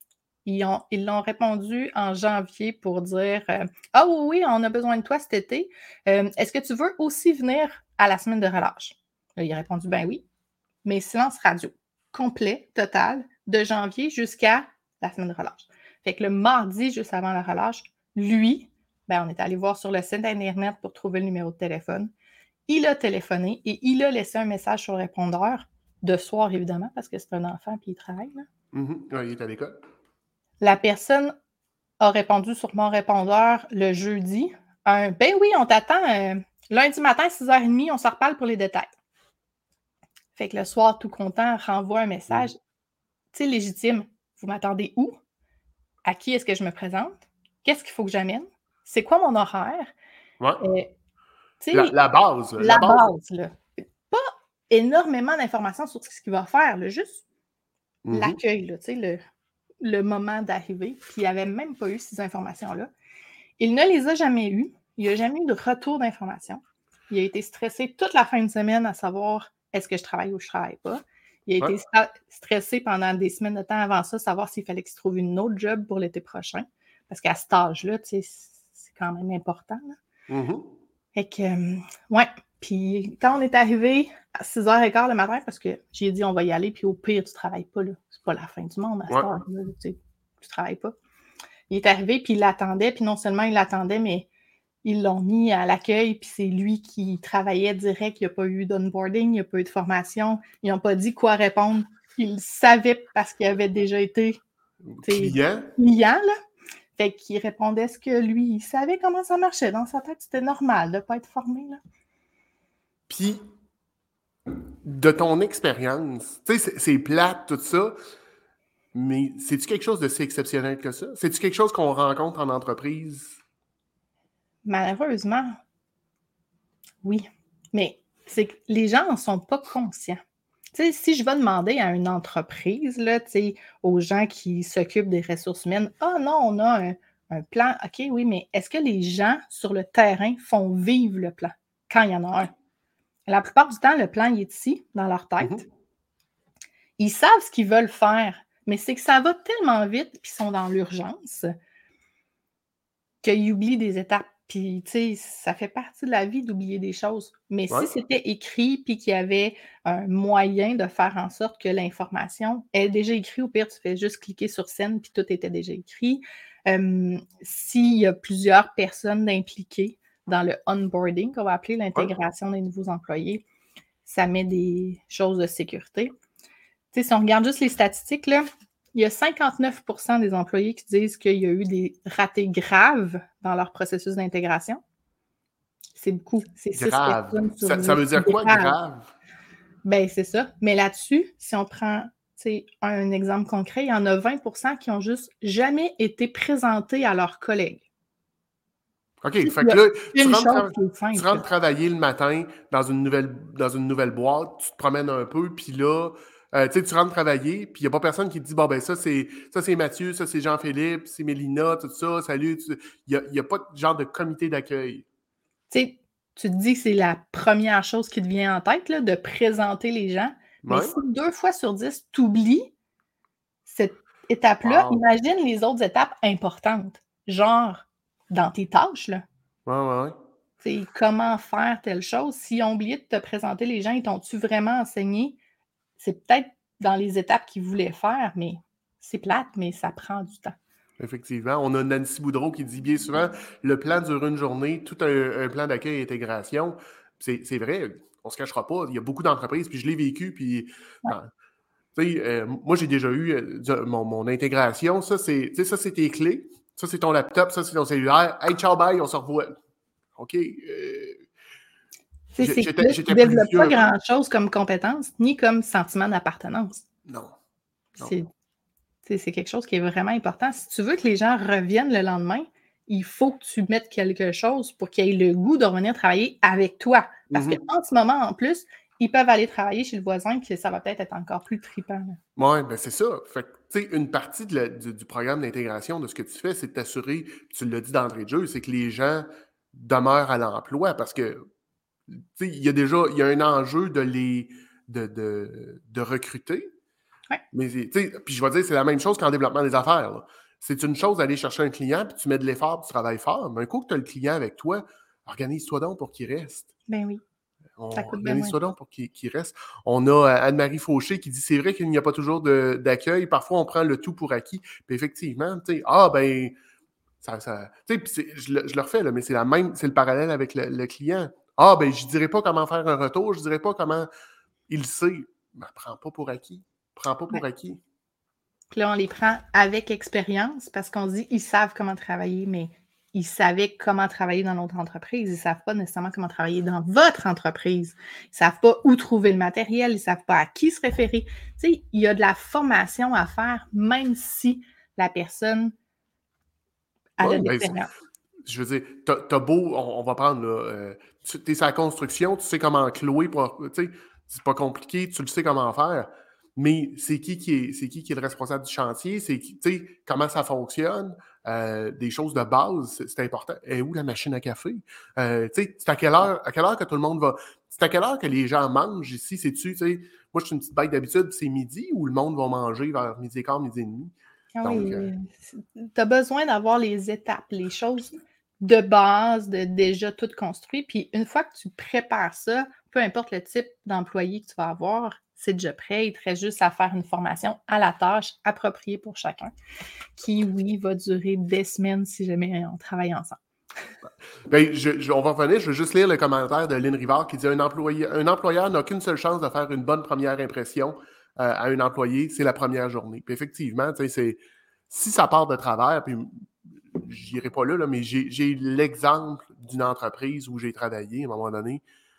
Speaker 2: Ils l'ont répondu en janvier pour dire Ah oui, oui, on a besoin de toi cet été. Est-ce que tu veux aussi venir à la semaine de relâche? Là, il a répondu Ben oui, mais silence radio. Complet, total, de janvier jusqu'à la semaine de relâche. Fait que le mardi, juste avant la relâche, lui, ben, on est allé voir sur le site Internet pour trouver le numéro de téléphone. Il a téléphoné et il a laissé un message sur le répondeur, de soir évidemment, parce que c'est un enfant et il travaille, là.
Speaker 1: Mhm. Ouais, il est à l'école.
Speaker 2: La personne a répondu sur mon répondeur le jeudi. Ben oui, on t'attend lundi matin, 6h30, on se reparle pour les détails. Fait que le soir, tout content, renvoie un message.
Speaker 1: Mhm.
Speaker 2: Tu sais, légitime. Vous m'attendez où? À qui est-ce que je me présente? Qu'est-ce qu'il faut que j'amène? C'est quoi mon horaire?
Speaker 1: Ouais.
Speaker 2: Tu sais,
Speaker 1: La base,
Speaker 2: la
Speaker 1: la base.
Speaker 2: base, là. Pas énormément d'informations sur ce qu'il va faire, là, juste
Speaker 1: Mhm.
Speaker 2: l'accueil, là, tu sais, le moment d'arriver. Puis il n'avait même pas eu ces informations-là. Il ne les a jamais eues. Il n'a jamais eu de retour d'informations. Il a été stressé toute la fin de semaine à savoir est-ce que je travaille ou je ne travaille pas. Il a
Speaker 1: Ouais.
Speaker 2: été stressé pendant des semaines de temps avant ça, savoir s'il fallait qu'il se trouve une autre job pour l'été prochain. Parce qu'à cet âge-là, tu sais, c'est quand même important, là.
Speaker 1: Mhm.
Speaker 2: Fait que, ouais. Puis quand on est arrivé à 6h15 le matin, parce que j'ai dit on va y aller, puis au pire, tu ne travailles pas, là. C'est pas la fin du monde à cette
Speaker 1: Ouais.
Speaker 2: heure-là, tu sais, tu travailles pas. Il est arrivé, puis il l'attendait, puis non seulement il l'attendait, mais ils l'ont mis à l'accueil, puis c'est lui qui travaillait direct. Il n'y a pas eu d'onboarding, il n'y a pas eu de formation. Ils n'ont pas dit quoi répondre. Il savait parce qu'il avait déjà été
Speaker 1: Client.
Speaker 2: client, là. Fait qu'il répondait ce que lui, il savait comment ça marchait. Dans sa tête, c'était normal de ne pas être formé, là.
Speaker 1: Puis, de ton expérience, tu sais, c'est plate, tout ça, mais c'est-tu quelque chose de si exceptionnel que ça? C'est-tu quelque chose qu'on rencontre en entreprise?
Speaker 2: Malheureusement, oui. Mais c'est que les gens n'en sont pas conscients. Tu sais, si je vais demander à une entreprise, là, tu sais, aux gens qui s'occupent des ressources humaines, ah non, on a un plan, OK, oui, mais est-ce que les gens sur le terrain font vivre le plan quand il y en a un? La plupart du temps, le plan, il est ici, dans leur tête.
Speaker 1: Mhm.
Speaker 2: Ils savent ce qu'ils veulent faire, mais c'est que ça va tellement vite, puis ils sont dans l'urgence, qu'ils oublient des étapes. Puis, tu sais, ça fait partie de la vie d'oublier des choses. Mais
Speaker 1: Ouais.
Speaker 2: si c'était écrit, puis qu'il y avait un moyen de faire en sorte que l'information est déjà écrite, au pire, tu fais juste cliquer sur scène, puis tout était déjà écrit. S'il y a plusieurs personnes impliquées dans le onboarding, qu'on va appeler
Speaker 1: Ouais.
Speaker 2: l'intégration des nouveaux employés, ça met des choses de sécurité. Tu sais, si on regarde juste les statistiques, là, il y a 59% des employés qui disent qu'il y a eu des ratés graves dans leur processus d'intégration. C'est beaucoup. C'est 6
Speaker 1: Grave.
Speaker 2: personnes sur
Speaker 1: Ça
Speaker 2: 10.
Speaker 1: veut dire quoi,
Speaker 2: Grave.
Speaker 1: grave?
Speaker 2: Ben, c'est ça. Mais là-dessus, si on prend un exemple concret, il y en a 20% qui ont juste jamais été présentés à leurs collègues.
Speaker 1: OK,
Speaker 2: Tu sais,
Speaker 1: fait
Speaker 2: il y
Speaker 1: que
Speaker 2: a
Speaker 1: là,
Speaker 2: une chose qui est
Speaker 1: tu
Speaker 2: simple, là.
Speaker 1: rentres travailler le matin dans une nouvelle boîte, tu te promènes un peu, puis là, tu sais, tu rentres travailler, puis il n'y a pas personne qui te dit, bon, ben ça, c'est Mathieu, ça, c'est Jean-Philippe, c'est Mélina, tout ça, salut. Il n'y a pas de genre de comité d'accueil.
Speaker 2: Tu sais, tu te dis que c'est la première chose qui te vient en tête, là, de présenter les gens. Mais
Speaker 1: Ouais?
Speaker 2: si 2 fois sur 10, tu oublies cette étape-là,
Speaker 1: Wow.
Speaker 2: imagine les autres étapes importantes, genre dans tes tâches, là.
Speaker 1: Ouais, ouais, ouais.
Speaker 2: C'est comment faire telle chose. S'ils ont oublié de te présenter les gens, ils t'ont-tu vraiment enseigné? C'est peut-être dans les étapes qu'ils voulaient faire, mais C'est plate, mais ça prend du temps.
Speaker 1: Effectivement. On a Nancy Boudreau qui dit bien souvent le plan dure une journée, tout un plan d'accueil et intégration. C'est vrai, on ne se cachera pas. Il y a beaucoup d'entreprises, puis je l'ai vécu, puis moi, j'ai déjà eu mon intégration. Ça, c'est tes clés. Ça, c'est ton laptop. Ça, c'est ton cellulaire. Hey, ciao, bye, on se revoit. OK.
Speaker 2: C'est que là, tu ne
Speaker 1: J'étais plus
Speaker 2: développes
Speaker 1: vieux
Speaker 2: pas
Speaker 1: un peu.
Speaker 2: grand-chose comme compétence, ni comme sentiment d'appartenance.
Speaker 1: Non.
Speaker 2: C'est quelque chose qui est vraiment important. Si tu veux que les gens reviennent le lendemain, il faut que tu mettes quelque chose pour qu'ils aient le goût de revenir travailler avec toi. Parce qu'en ce moment, en plus, ils peuvent aller travailler chez le voisin, que ça va peut-être être encore plus trippant.
Speaker 1: Oui, ben c'est ça. Fait que, tu sais, une partie du programme d'intégration de ce que tu fais, c'est de t'assurer, tu l'as dit d'entrée de jeu, c'est que les gens demeurent à l'emploi parce que, tu sais, il y a un enjeu de recruter.
Speaker 2: Ouais.
Speaker 1: Mais, tu sais, puis je vais dire, c'est la même chose qu'en développement des affaires. Là. C'est une chose d'aller chercher un client, puis tu mets de l'effort, puis tu travailles fort. Mais un coup que tu as le client avec toi, organise-toi donc pour qu'il reste.
Speaker 2: Ben oui.
Speaker 1: Organise-toi donc pour qu'il reste. On a Anne-Marie Fauché qui dit c'est vrai qu'il n'y a pas toujours d'accueil. Parfois, on prend le tout pour acquis. Puis effectivement, tu sais, je le refais, là, mais c'est le parallèle avec le client. Je ne dirais pas comment faire un retour, je ne dirais pas comment il sait. Mais prends pas pour acquis. Prends pas pour acquis.
Speaker 2: Puis là, on les prend avec expérience parce qu'on se dit ils savent comment travailler, mais ils savaient comment travailler dans notre entreprise. Ils ne savent pas nécessairement comment travailler dans votre entreprise. Ils ne savent pas où trouver le matériel. Ils ne savent pas à qui se référer. Tu sais, il y a de la formation à faire, même si la personne a de l'expérience.
Speaker 1: Je veux dire, t'as beau, on va prendre, tu es sur la construction, tu sais comment clouer, c'est pas compliqué, tu le sais comment faire, mais c'est qui est le responsable du chantier, tu sais, comment ça fonctionne, des choses de base, c'est important. Et où la machine à café? Tu sais, c'est à quelle heure que tout le monde va... C'est à quelle heure que les gens mangent ici? Tu sais, moi, je suis une petite bête d'habitude, c'est midi ou le monde va manger vers midi et quart, midi et demi?
Speaker 2: Donc, tu as besoin d'avoir les étapes, les choses de base, de déjà tout construit. Puis une fois que tu prépares ça, peu importe le type d'employé que tu vas avoir, c'est déjà prêt. Il te reste juste à faire une formation à la tâche appropriée pour chacun, qui, oui, va durer des semaines si jamais on travaille ensemble.
Speaker 1: Ben, on va revenir, je veux juste lire le commentaire de Lynn Rivard qui dit un employeur n'a qu'une seule chance de faire une bonne première impression à un employé, c'est la première journée. Puis effectivement, si ça part de travers, puis je n'irai pas là, mais j'ai l'exemple d'une entreprise où j'ai travaillé à un moment donné.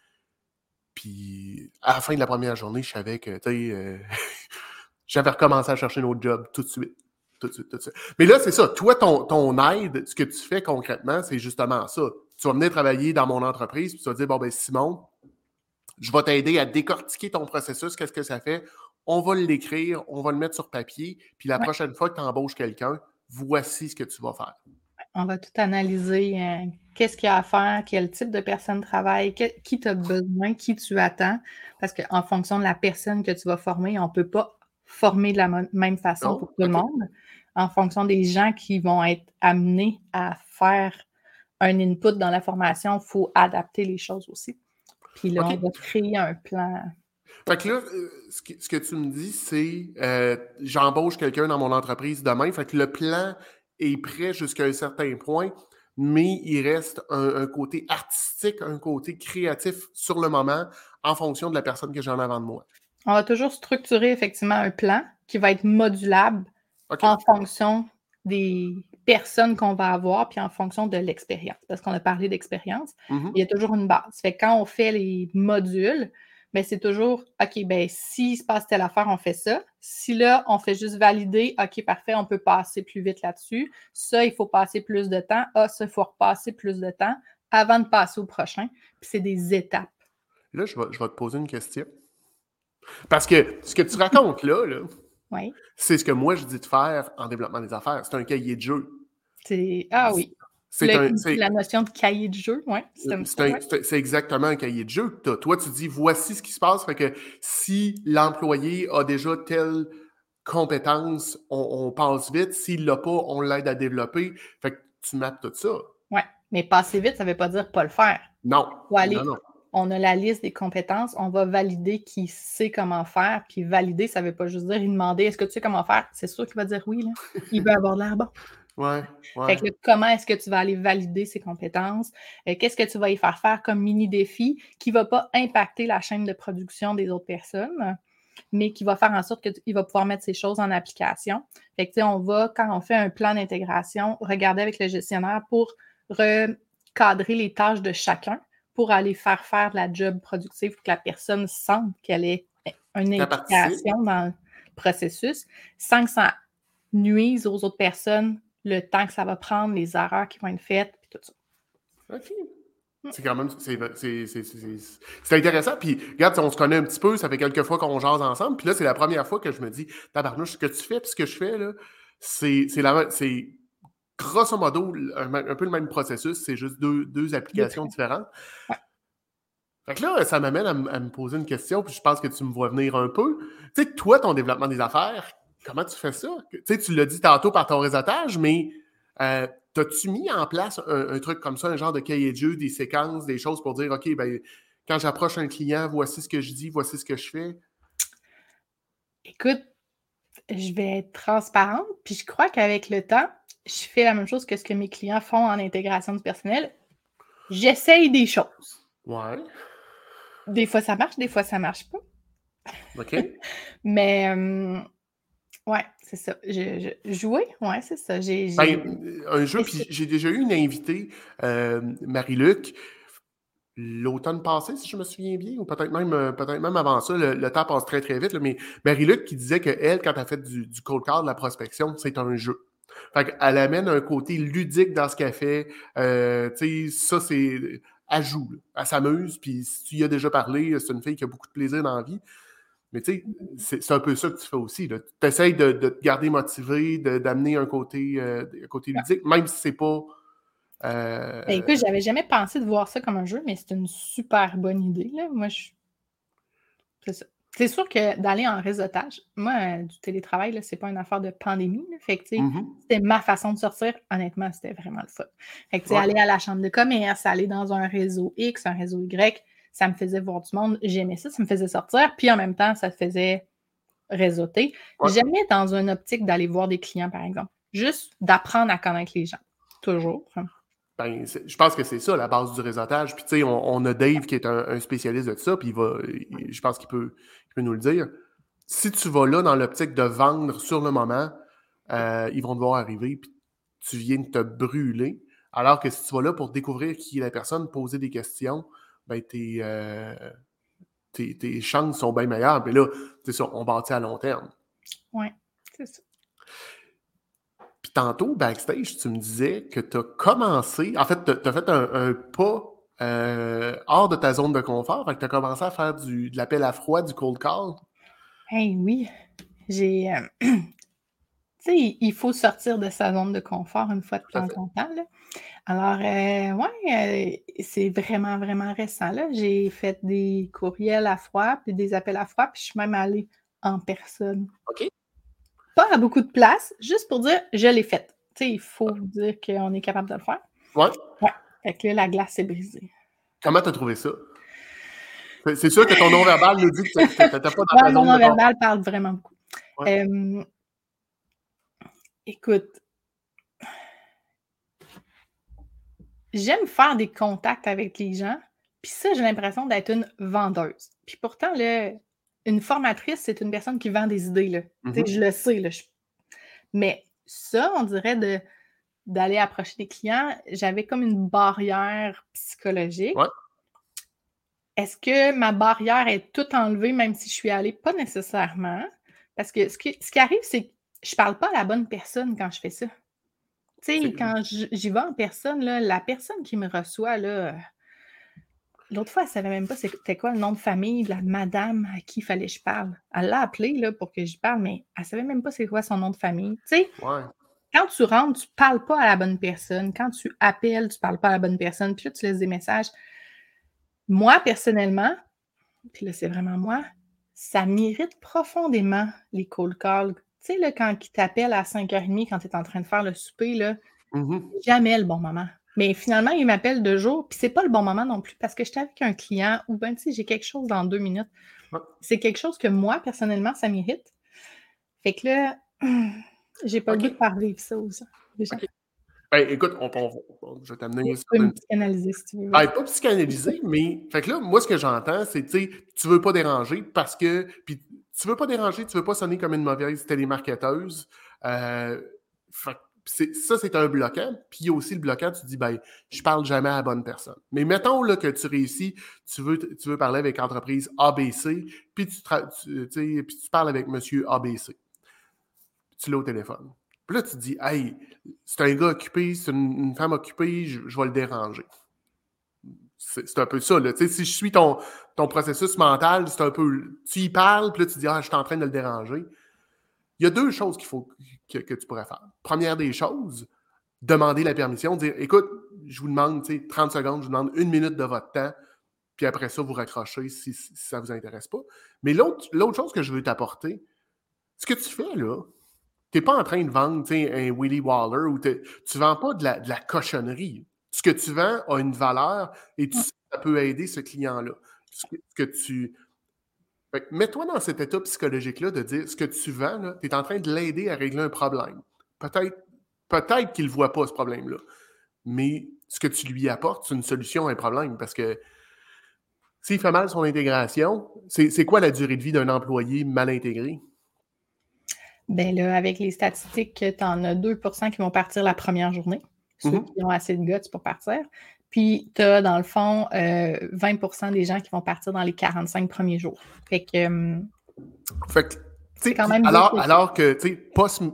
Speaker 1: Puis à la fin de la première journée, je savais que j'avais recommencé à chercher un autre job tout de suite. Tout de suite. Mais là, c'est ça. Toi, ton aide, ce que tu fais concrètement, c'est justement ça. Tu vas venir travailler dans mon entreprise, puis tu vas dire, bon, ben Simon, je vais t'aider à décortiquer ton processus, qu'est-ce que ça fait. On va l'écrire, on va le mettre sur papier, puis la prochaine fois que tu embauches quelqu'un, voici ce que tu vas faire.
Speaker 2: On va tout analyser. Qu'est-ce qu'il y a à faire, quel type de personne travaille, qui tu as besoin, qui tu attends. Parce qu'en fonction de la personne que tu vas former, on ne peut pas former de la même façon pour tout le monde. En fonction des gens qui vont être amenés à faire un input dans la formation, il faut adapter les choses aussi. Puis là, on va créer un plan.
Speaker 1: Fait que là, ce que tu me dis, c'est j'embauche quelqu'un dans mon entreprise demain. Fait que le plan est prêt jusqu'à un certain point, mais il reste un côté artistique, un côté créatif sur le moment en fonction de la personne que j'ai en avant de moi.
Speaker 2: On va toujours structurer effectivement un plan qui va être modulable en fonction des personnes qu'on va avoir, puis en fonction de l'expérience. Parce qu'on a parlé d'expérience, il y a toujours une base. Fait que quand on fait les modules, bien, c'est toujours, OK, bien, s'il se passe telle affaire, on fait ça. Si là, on fait juste valider, OK, parfait, on peut passer plus vite là-dessus. Ça, il faut passer plus de temps. Ça, il faut repasser plus de temps avant de passer au prochain. Puis c'est des étapes.
Speaker 1: Là, je vais te poser une question. Parce que ce que tu racontes là
Speaker 2: oui.
Speaker 1: C'est ce que moi, je dis de faire en développement des affaires. C'est un cahier de jeu.
Speaker 2: Oui. La notion de cahier de jeu, oui.
Speaker 1: C'est exactement un cahier de jeu. Toi, tu dis, voici ce qui se passe. Fait que si l'employé a déjà telle compétence, on passe vite. S'il ne l'a pas, on l'aide à développer. Fait que tu mappes tout ça.
Speaker 2: Oui, mais passer vite, ça ne veut pas dire pas le faire.
Speaker 1: Non.
Speaker 2: Faut aller on a la liste des compétences, on va valider qui sait comment faire, puis valider, ça ne veut pas juste dire, il demander, est-ce que tu sais comment faire? C'est sûr qu'il va dire oui, là. Il veut avoir de l'air bon.
Speaker 1: Ouais,
Speaker 2: Fait que là, comment est-ce que tu vas aller valider ses compétences? Qu'est-ce que tu vas y faire comme mini-défi qui ne va pas impacter la chaîne de production des autres personnes, mais qui va faire en sorte qu'il va pouvoir mettre ces choses en application. Fait que, tu sais, on va, quand on fait un plan d'intégration, regarder avec le gestionnaire pour recadrer les tâches de chacun pour aller faire de la job productive pour que la personne sente qu'elle ait une implication dans le processus sans que ça nuise aux autres personnes, le temps que ça va prendre, les erreurs qui vont être faites, puis tout ça.
Speaker 1: OK. C'est quand même, c'est intéressant. Puis, regarde, on se connaît un petit peu, ça fait quelques fois qu'on jase ensemble. Puis là, c'est la première fois que je me dis, tabarnouche, ce que tu fais, puis ce que je fais, là, c'est grosso modo un peu le même processus, c'est juste deux applications différentes.
Speaker 2: Ouais.
Speaker 1: Fait que là, ça m'amène à me poser une question, puis je pense que tu me vois venir un peu. Tu sais, toi, ton développement des affaires, comment tu fais ça? Tu sais, tu l'as dit tantôt par ton réseautage, mais t'as-tu mis en place un truc comme ça, un genre de cahier de jeu, des séquences, des choses pour dire, OK, ben quand j'approche un client, voici ce que je dis, voici ce que je fais?
Speaker 2: Écoute, je vais être transparente, puis je crois qu'avec le temps, je fais la même chose que ce que mes clients font en intégration du personnel. J'essaye des choses.
Speaker 1: Ouais.
Speaker 2: Des fois, ça marche, des fois, ça marche pas.
Speaker 1: OK.
Speaker 2: Mais, ouais, c'est ça. Jouer, ouais, c'est ça.
Speaker 1: Un jeu, puis j'ai déjà eu une invitée, Marie-Luc, l'automne passé, si je me souviens bien, ou peut-être même avant ça, le temps passe très, très vite, là, mais Marie-Luc qui disait qu'elle, quand elle fait du cold call, de la prospection, c'est un jeu. Fait qu'elle amène un côté ludique dans ce qu'elle fait. Tu sais, ça, c'est... Elle joue, là. Elle s'amuse, puis si tu y as déjà parlé, c'est une fille qui a beaucoup de plaisir dans la vie. Mais tu sais, c'est un peu ça que tu fais aussi. Tu essaies de te garder motivé, d'amener un côté ludique, même si c'est pas...
Speaker 2: Écoute, j'avais jamais pensé de voir ça comme un jeu, mais c'est une super bonne idée, là. Moi, c'est ça. C'est sûr que d'aller en réseautage, moi, du télétravail, là, c'est pas une affaire de pandémie, là. Fait que, tu sais, c'était ma façon de sortir. Honnêtement, c'était vraiment le fun. Fait que, tu sais, aller à la chambre de commerce, aller dans un réseau X, un réseau Y, ça me faisait voir du monde. J'aimais ça me faisait sortir. Puis en même temps, ça te faisait réseauter. Jamais dans une optique d'aller voir des clients, par exemple. Juste d'apprendre à connaître les gens. Toujours.
Speaker 1: Ben, je pense que c'est ça, la base du réseautage. Puis, tu sais, on a Dave qui est un spécialiste de ça, puis je pense qu'il peut nous le dire. Si tu vas là dans l'optique de vendre sur le moment, ils vont devoir arriver, puis tu viens de te brûler. Alors que si tu vas là pour découvrir qui est la personne, poser des questions, ben, tes chances sont bien meilleures. Puis là, c'est ça, on bâtit à long terme.
Speaker 2: Oui, c'est ça.
Speaker 1: Puis tantôt, backstage, tu me disais que tu as commencé, en fait, tu as fait un pas hors de ta zone de confort, fait que tu as commencé à faire de l'appel à froid, du cold call.
Speaker 2: Hey, oui, j'ai... tu sais, il faut sortir de sa zone de confort une fois de temps en temps, là. Alors, ouais, c'est vraiment, vraiment récent, là. J'ai fait des courriels à froid, puis des appels à froid, puis je suis même allée en personne.
Speaker 1: OK.
Speaker 2: Pas à beaucoup de place, juste pour dire, je l'ai faite. Tu sais, il faut dire qu'on est capable de le faire.
Speaker 1: Ouais.
Speaker 2: Ouais. Fait que là, la glace est brisée.
Speaker 1: Comment tu as trouvé ça? C'est sûr que ton non-verbal nous dit que tu n'étais pas dans ta zone de confort.
Speaker 2: Mon non-verbal parle vraiment beaucoup.
Speaker 1: Ouais.
Speaker 2: Écoute, j'aime faire des contacts avec les gens, puis ça, j'ai l'impression d'être une vendeuse. Puis pourtant, là, une formatrice, c'est une personne qui vend des idées, là. Tu sais, je le sais, là. Mais ça, on dirait d'aller approcher des clients, j'avais comme une barrière psychologique.
Speaker 1: Ouais.
Speaker 2: Est-ce que ma barrière est toute enlevée, même si je suis allée? Pas nécessairement. Parce que ce qui arrive, c'est que je parle pas à la bonne personne quand je fais ça. Tu sais, quand j'y vais en personne, là, la personne qui me reçoit, là, l'autre fois, elle savait même pas c'était quoi le nom de famille de la madame à qui il fallait que je parle. Elle l'a appelée là, pour que je parle, mais elle savait même pas c'est quoi son nom de famille. Tu sais, quand tu rentres, tu parles pas à la bonne personne. Quand tu appelles, tu parles pas à la bonne personne. Puis là, tu laisses des messages. Moi, personnellement, puis là, c'est vraiment moi, ça m'irrite profondément, les cold calls. Tu sais, là, quand ils t'appellent à 5h30 quand tu es en train de faire le souper, là, jamais le bon moment. Mais finalement, il m'appelle de jour, puis c'est pas le bon moment non plus parce que j'étais avec un client ou ben tu sais, j'ai quelque chose dans 2 minutes.
Speaker 1: Ouais.
Speaker 2: C'est quelque chose que moi, personnellement, ça m'irrite. Fait que là, j'ai pas le goût de
Speaker 1: OK.
Speaker 2: faire vivre ça aux gens.
Speaker 1: OK. Ben, écoute, je vais t'amener
Speaker 2: Tu
Speaker 1: sur
Speaker 2: peux me
Speaker 1: une.
Speaker 2: psychanalyser si tu veux,
Speaker 1: Ben,
Speaker 2: vas-y.
Speaker 1: pas psychanalyser, mais. Fait que là, moi, ce que j'entends, c'est, tu sais, tu veux pas déranger parce que. Puis, tu veux pas déranger, tu veux pas sonner comme une mauvaise télémarketeuse. Fait que ça, c'est un bloquant. Puis, il y a aussi le bloquant, tu dis, ben, je parle jamais à la bonne personne. Mais mettons là, que tu réussis, tu veux parler avec l'entreprise ABC, puis puis tu parles avec monsieur ABC. Tu l'as au téléphone. Puis là, tu te dis, hey, c'est un gars occupé, c'est une femme occupée, je vais le déranger. C'est un peu ça, là. Tu sais, si je suis ton processus mental, c'est un peu. Tu y parles, puis là, tu dis, ah, je suis en train de le déranger. Il y a deux choses qu'il faut que tu pourrais faire. Première des choses, demander la permission, dire, écoute, je vous demande, 30 secondes, je vous demande 1 minute de votre temps, puis après ça, vous raccrochez si ça ne vous intéresse pas. Mais l'autre chose que je veux t'apporter, ce que tu fais, là, tu n'es pas en train de vendre un Willy Waller ou tu ne vends pas de la cochonnerie. Ce que tu vends a une valeur et
Speaker 2: Mmh.
Speaker 1: ça peut aider ce client-là. Fait que mets-toi dans cet état psychologique-là de dire ce que tu vends, tu es en train de l'aider à régler un problème. Peut-être qu'il ne voit pas ce problème-là, mais ce que tu lui apportes, c'est une solution à un problème parce que s'il fait mal son intégration, c'est quoi la durée de vie d'un employé mal intégré?
Speaker 2: Ben là, avec les statistiques, tu en as 2 qui vont partir la première journée, ceux
Speaker 1: Mhm.
Speaker 2: qui ont assez de guts pour partir. Puis tu as, dans le fond, 20 des gens qui vont partir dans les 45 premiers jours. Fait que
Speaker 1: Fait que, tu
Speaker 2: c'est
Speaker 1: sais,
Speaker 2: quand
Speaker 1: puis
Speaker 2: même vite.
Speaker 1: alors que, tu sais,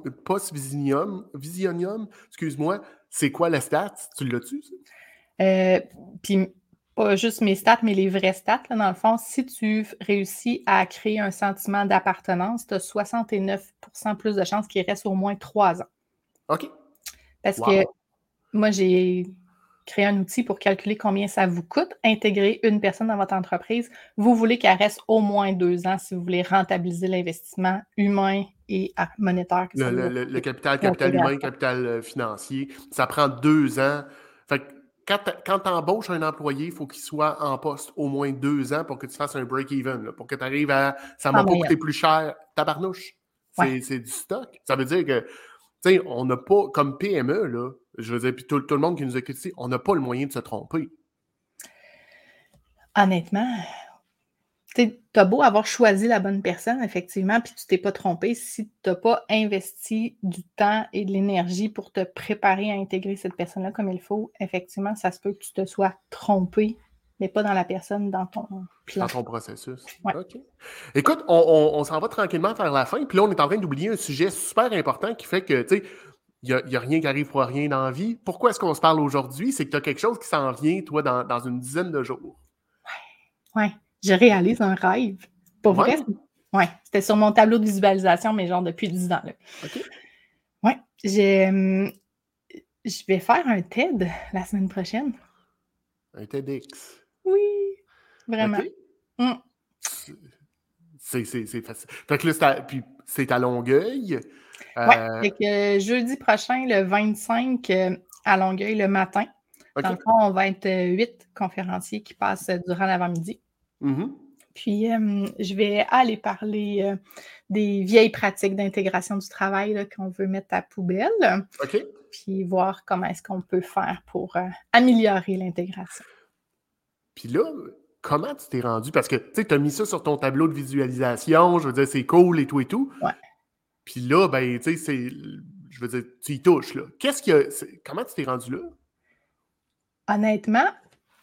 Speaker 1: Visionium, excuse-moi, c'est quoi la stat? Tu l'as-tu, ça?
Speaker 2: Puis pas juste mes stats, mais les vraies stats, là, dans le fond, si tu réussis à créer un sentiment d'appartenance, tu as 69 plus de chances qu'il reste au moins 3 ans.
Speaker 1: OK.
Speaker 2: Parce que
Speaker 1: Wow.
Speaker 2: moi, j'ai créé un outil pour calculer combien ça vous coûte intégrer une personne dans votre entreprise. Vous voulez qu'elle reste au moins 2 ans si vous voulez rentabiliser l'investissement humain et monétaire que ça vous a
Speaker 1: Le
Speaker 2: coûté,
Speaker 1: capital humain,
Speaker 2: l'intégration.
Speaker 1: capital financier, ça prend 2 ans. Fait que quand tu embauches un employé, il faut qu'il soit en poste au moins 2 ans pour que tu fasses un break-even, là, pour que tu arrives à ça
Speaker 2: En
Speaker 1: m'a pas
Speaker 2: moyenne.
Speaker 1: coûté plus cher. Tabarnouche.
Speaker 2: Ouais.
Speaker 1: C'est du stock. Ça veut dire que, tu sais, on n'a pas, comme PME, là, je veux dire, puis tout le monde qui nous écoute ici, on n'a pas le moyen de se tromper.
Speaker 2: Honnêtement, tu as beau avoir choisi la bonne personne, effectivement, puis tu t'es pas trompé, si tu n'as pas investi du temps et de l'énergie pour te préparer à intégrer cette personne-là comme il faut, effectivement, ça se peut que tu te sois trompé, mais pas dans la personne, dans ton plan.
Speaker 1: Dans ton processus.
Speaker 2: Ouais.
Speaker 1: OK. Écoute, on s'en va tranquillement vers la fin. Puis là, on est en train d'oublier un sujet super important qui fait que, tu sais, il n'y a rien qui arrive pour rien dans la vie. Pourquoi est-ce qu'on se parle aujourd'hui? C'est que tu as quelque chose qui s'en vient, toi, dans une dizaine de jours.
Speaker 2: Ouais. Je réalise un rêve. Pour vrai,
Speaker 1: Ouais?
Speaker 2: ouais, c'était sur mon tableau de visualisation, mais genre depuis 10 ans, là.
Speaker 1: OK.
Speaker 2: Ouais. Je vais faire un TED la semaine prochaine.
Speaker 1: Un TEDx.
Speaker 2: Oui, vraiment.
Speaker 1: OK?
Speaker 2: Mmh.
Speaker 1: C'est facile. Fait que là, puis c'est à Longueuil.
Speaker 2: Ouais,
Speaker 1: Euh,
Speaker 2: fait que jeudi prochain, le 25, à Longueuil, le matin. Dans le
Speaker 1: OK?
Speaker 2: fond, on va être 8 conférenciers qui passent durant l'avant-midi.
Speaker 1: Mhm.
Speaker 2: Puis, je vais aller parler des vieilles pratiques d'intégration du travail là, qu'on veut mettre à poubelle,
Speaker 1: OK?
Speaker 2: puis voir comment est-ce qu'on peut faire pour améliorer l'intégration.
Speaker 1: Puis là, comment tu t'es rendu? Parce que, tu sais, tu as mis ça sur ton tableau de visualisation, je veux dire, c'est cool et tout et tout.
Speaker 2: Ouais.
Speaker 1: Puis là, ben, tu sais, je veux dire, tu y touches, là. Comment tu t'es rendu là?
Speaker 2: Honnêtement,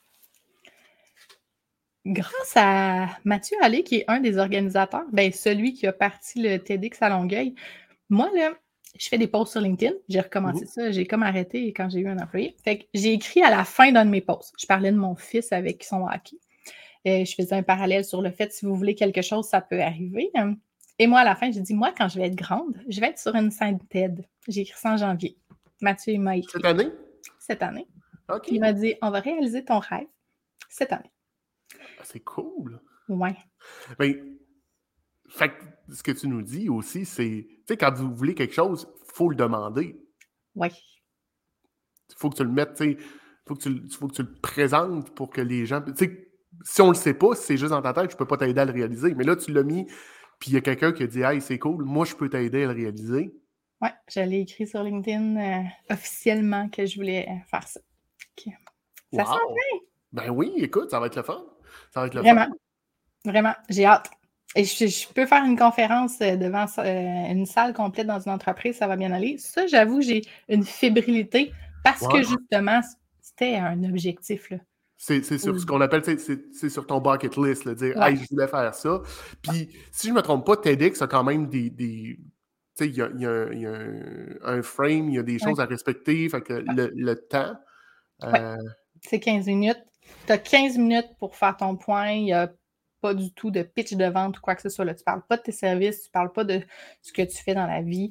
Speaker 2: grâce à Mathieu Allais, qui est un des organisateurs, ben, celui qui a parti le TEDx à Longueuil, moi, là, je fais des posts sur LinkedIn. J'ai recommencé
Speaker 1: Mhm.
Speaker 2: ça. J'ai comme arrêté quand j'ai eu un employé. Fait que j'ai écrit à la fin d'un de mes posts. Je parlais de mon fils avec son hockey. Je faisais un parallèle sur le fait, si vous voulez quelque chose, ça peut arriver. Et moi, à la fin, j'ai dit, moi, quand je vais être grande, je vais être sur une scène TED. J'ai écrit ça en janvier. Mathieu, il m'a
Speaker 1: Cette
Speaker 2: écrit
Speaker 1: année?
Speaker 2: cette année.
Speaker 1: OK.
Speaker 2: Puis il m'a dit, on va réaliser ton rêve cette année.
Speaker 1: Ah, c'est cool.
Speaker 2: Ouais.
Speaker 1: Ben, fait que ce que tu nous dis aussi, c'est, tu sais, quand vous voulez quelque chose, il faut le demander.
Speaker 2: Ouais.
Speaker 1: Il faut que tu le mettes, tu sais. faut que tu le présentes pour que les gens... Tu sais, si on le sait pas, si c'est juste dans ta tête, je peux pas t'aider à le réaliser. Mais là, tu l'as mis, puis il y a quelqu'un qui a dit « Hey, c'est cool, moi, je peux t'aider à le réaliser. »
Speaker 2: Ouais, je l'ai écrit sur LinkedIn officiellement que je voulais faire ça. OK. Ça s'en
Speaker 1: Wow!
Speaker 2: vient!
Speaker 1: Ben oui, écoute, ça va être le fun. Ça va être le
Speaker 2: Vraiment,
Speaker 1: fun.
Speaker 2: vraiment, j'ai hâte. Et je peux faire une conférence devant une salle complète dans une entreprise, ça va bien aller. Ça, j'avoue, j'ai une fébrilité parce que
Speaker 1: Ouais.
Speaker 2: justement, c'était un objectif, là.
Speaker 1: C'est sur ce qu'on appelle, c'est sur ton bucket list, là, dire
Speaker 2: Ouais.
Speaker 1: Hey, je voulais faire ça. Puis, si je ne me trompe pas, TEDx a quand même des tu sais, il y a un frame, il y a des
Speaker 2: Ouais.
Speaker 1: choses à respecter, fait que le temps.
Speaker 2: Ouais. C'est 15 minutes. Tu as 15 minutes pour faire ton point. Il n'y a pas du tout de pitch de vente ou quoi que ce soit. Là. Tu ne parles pas de tes services, tu ne parles pas de ce que tu fais dans la vie.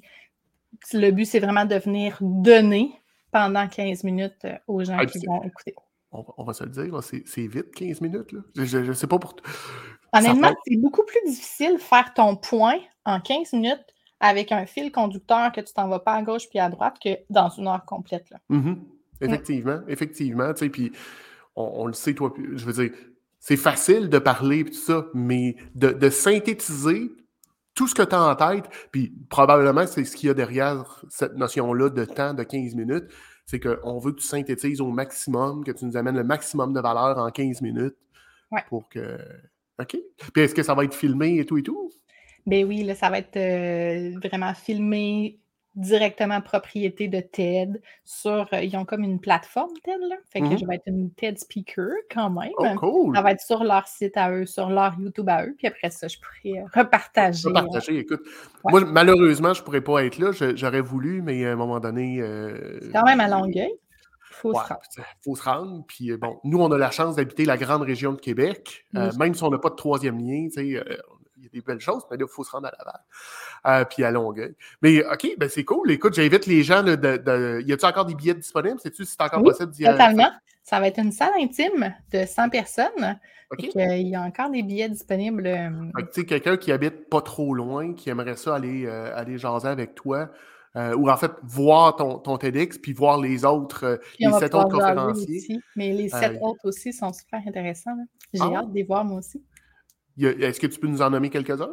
Speaker 2: Le but, c'est vraiment de venir donner pendant 15 minutes aux gens qui vont écouter.
Speaker 1: On va se le dire, là, c'est vite, 15 minutes. Là. Je sais pas pour...
Speaker 2: Honnêtement, c'est beaucoup plus difficile de faire ton point en 15 minutes avec un fil conducteur que tu t'en vas pas à gauche puis à droite que dans une heure complète. Là.
Speaker 1: Mm-hmm. Effectivement. Tu sais, puis on le sait, toi, je veux dire, c'est facile de parler et tout ça, mais de synthétiser tout ce que tu as en tête, puis probablement, c'est ce qu'il y a derrière cette notion-là de temps de 15 minutes, c'est qu'on veut que tu synthétises au maximum, que tu nous amènes le maximum de valeur en 15 minutes pour que... OK. Puis est-ce que ça va être filmé et tout et tout?
Speaker 2: Ben oui, là, ça va être vraiment filmé directement propriété de TED sur... ils ont comme une plateforme TED, là. Fait que je vais être une TED speaker quand même.
Speaker 1: Oh, cool!
Speaker 2: Ça va être sur leur site à eux, sur leur YouTube à eux. Puis après ça, je pourrais repartager.
Speaker 1: Écoute. Moi, malheureusement, je ne pourrais pas être là. J'aurais voulu, mais à un moment donné...
Speaker 2: c'est quand même à Longueuil. Il
Speaker 1: faut se rendre. Puis bon, nous, on a la chance d'habiter la grande région de Québec. Même si on n'a pas de troisième lien, tu sais... il y a des belles choses, mais là, il faut se rendre à Laval. Puis à Longueuil. Mais OK, ben c'est cool. Écoute, j'invite les gens. Y a-t-il encore des billets disponibles? Sais-tu si c'est encore possible d'y aller?
Speaker 2: Totalement. Ça va être une salle intime de 100 personnes.
Speaker 1: Okay.
Speaker 2: Il y a encore des billets disponibles.
Speaker 1: Tu sais, quelqu'un qui habite pas trop loin, qui aimerait ça aller jaser avec toi, ou en fait, voir ton TEDx, puis voir les autres, les 7 autres conférenciers.
Speaker 2: Aussi, mais les 7 autres aussi sont super intéressants. Là. J'ai hâte de les voir, moi aussi.
Speaker 1: Est-ce que tu peux nous en nommer quelques-uns?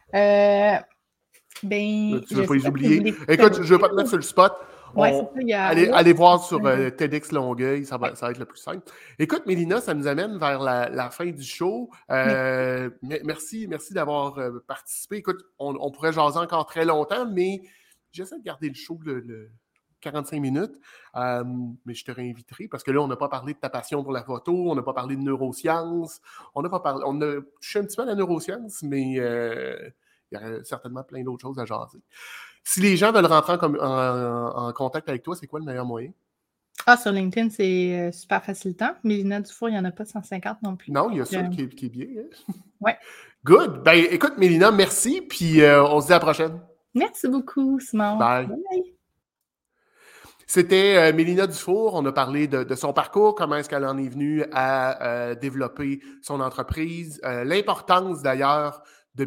Speaker 2: Ben,
Speaker 1: tu ne veux pas les oublier? Écoute, je ne veux pas te mettre sur le spot. Allez voir sur TEDx Longueuil, ça va être le plus simple. Écoute, Mélina, ça nous amène vers la fin du show. Merci d'avoir participé. Écoute, on pourrait jaser encore très longtemps, mais j'essaie de garder le show le 45 minutes. Mais je te réinviterai parce que là, on n'a pas parlé de ta passion pour la photo, on n'a pas parlé de neurosciences, on a touché un petit peu à la neuroscience, mais il y aurait certainement plein d'autres choses à jaser. Si les gens veulent rentrer en contact avec toi, c'est quoi le meilleur moyen?
Speaker 2: Sur LinkedIn, c'est super facilitant. Mélina Dufour, il n'y en a pas 150 non plus.
Speaker 1: Non, il y a ça qui est bien. Hein?
Speaker 2: Oui.
Speaker 1: Good. Ben, écoute, Mélina, merci, puis on se dit à la prochaine.
Speaker 2: Merci beaucoup, Simon.
Speaker 1: Bye.
Speaker 2: Bye.
Speaker 1: C'était Mélina Dufour. On a parlé de son parcours, comment est-ce qu'elle en est venue à développer son entreprise, l'importance d'ailleurs de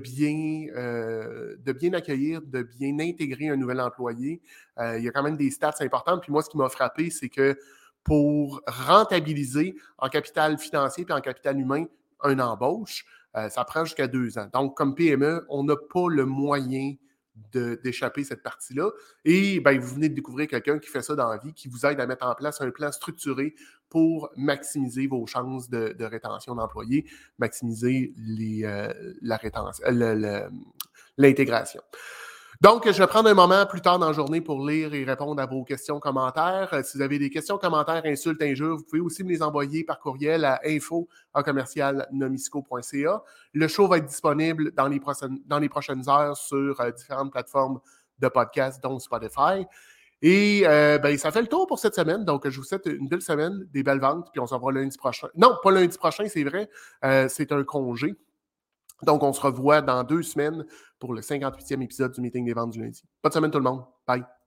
Speaker 1: bien accueillir, de bien intégrer un nouvel employé. Il y a quand même des stats importantes. Puis moi, ce qui m'a frappé, c'est que pour rentabiliser en capital financier et en capital humain une embauche, ça prend jusqu'à 2 ans. Donc, comme PME, on n'a pas le moyen d'échapper cette partie-là. Et ben, vous venez de découvrir quelqu'un qui fait ça dans la vie, qui vous aide à mettre en place un plan structuré pour maximiser vos chances de rétention d'employés, maximiser l'intégration. Donc, je vais prendre un moment plus tard dans la journée pour lire et répondre à vos questions, commentaires. Si vous avez des questions, commentaires, insultes, injures, vous pouvez aussi me les envoyer par courriel à info@commercialnomisco.ca. Le show va être disponible dans les prochaines heures sur différentes plateformes de podcasts, dont Spotify. Et ben, ça fait le tour pour cette semaine. Donc, je vous souhaite une belle semaine, des belles ventes, puis on se revoit lundi prochain. Non, pas lundi prochain, c'est vrai. C'est un congé. Donc, on se revoit dans 2 semaines pour le 58e épisode du Meeting des ventes du lundi. Bonne semaine tout le monde. Bye.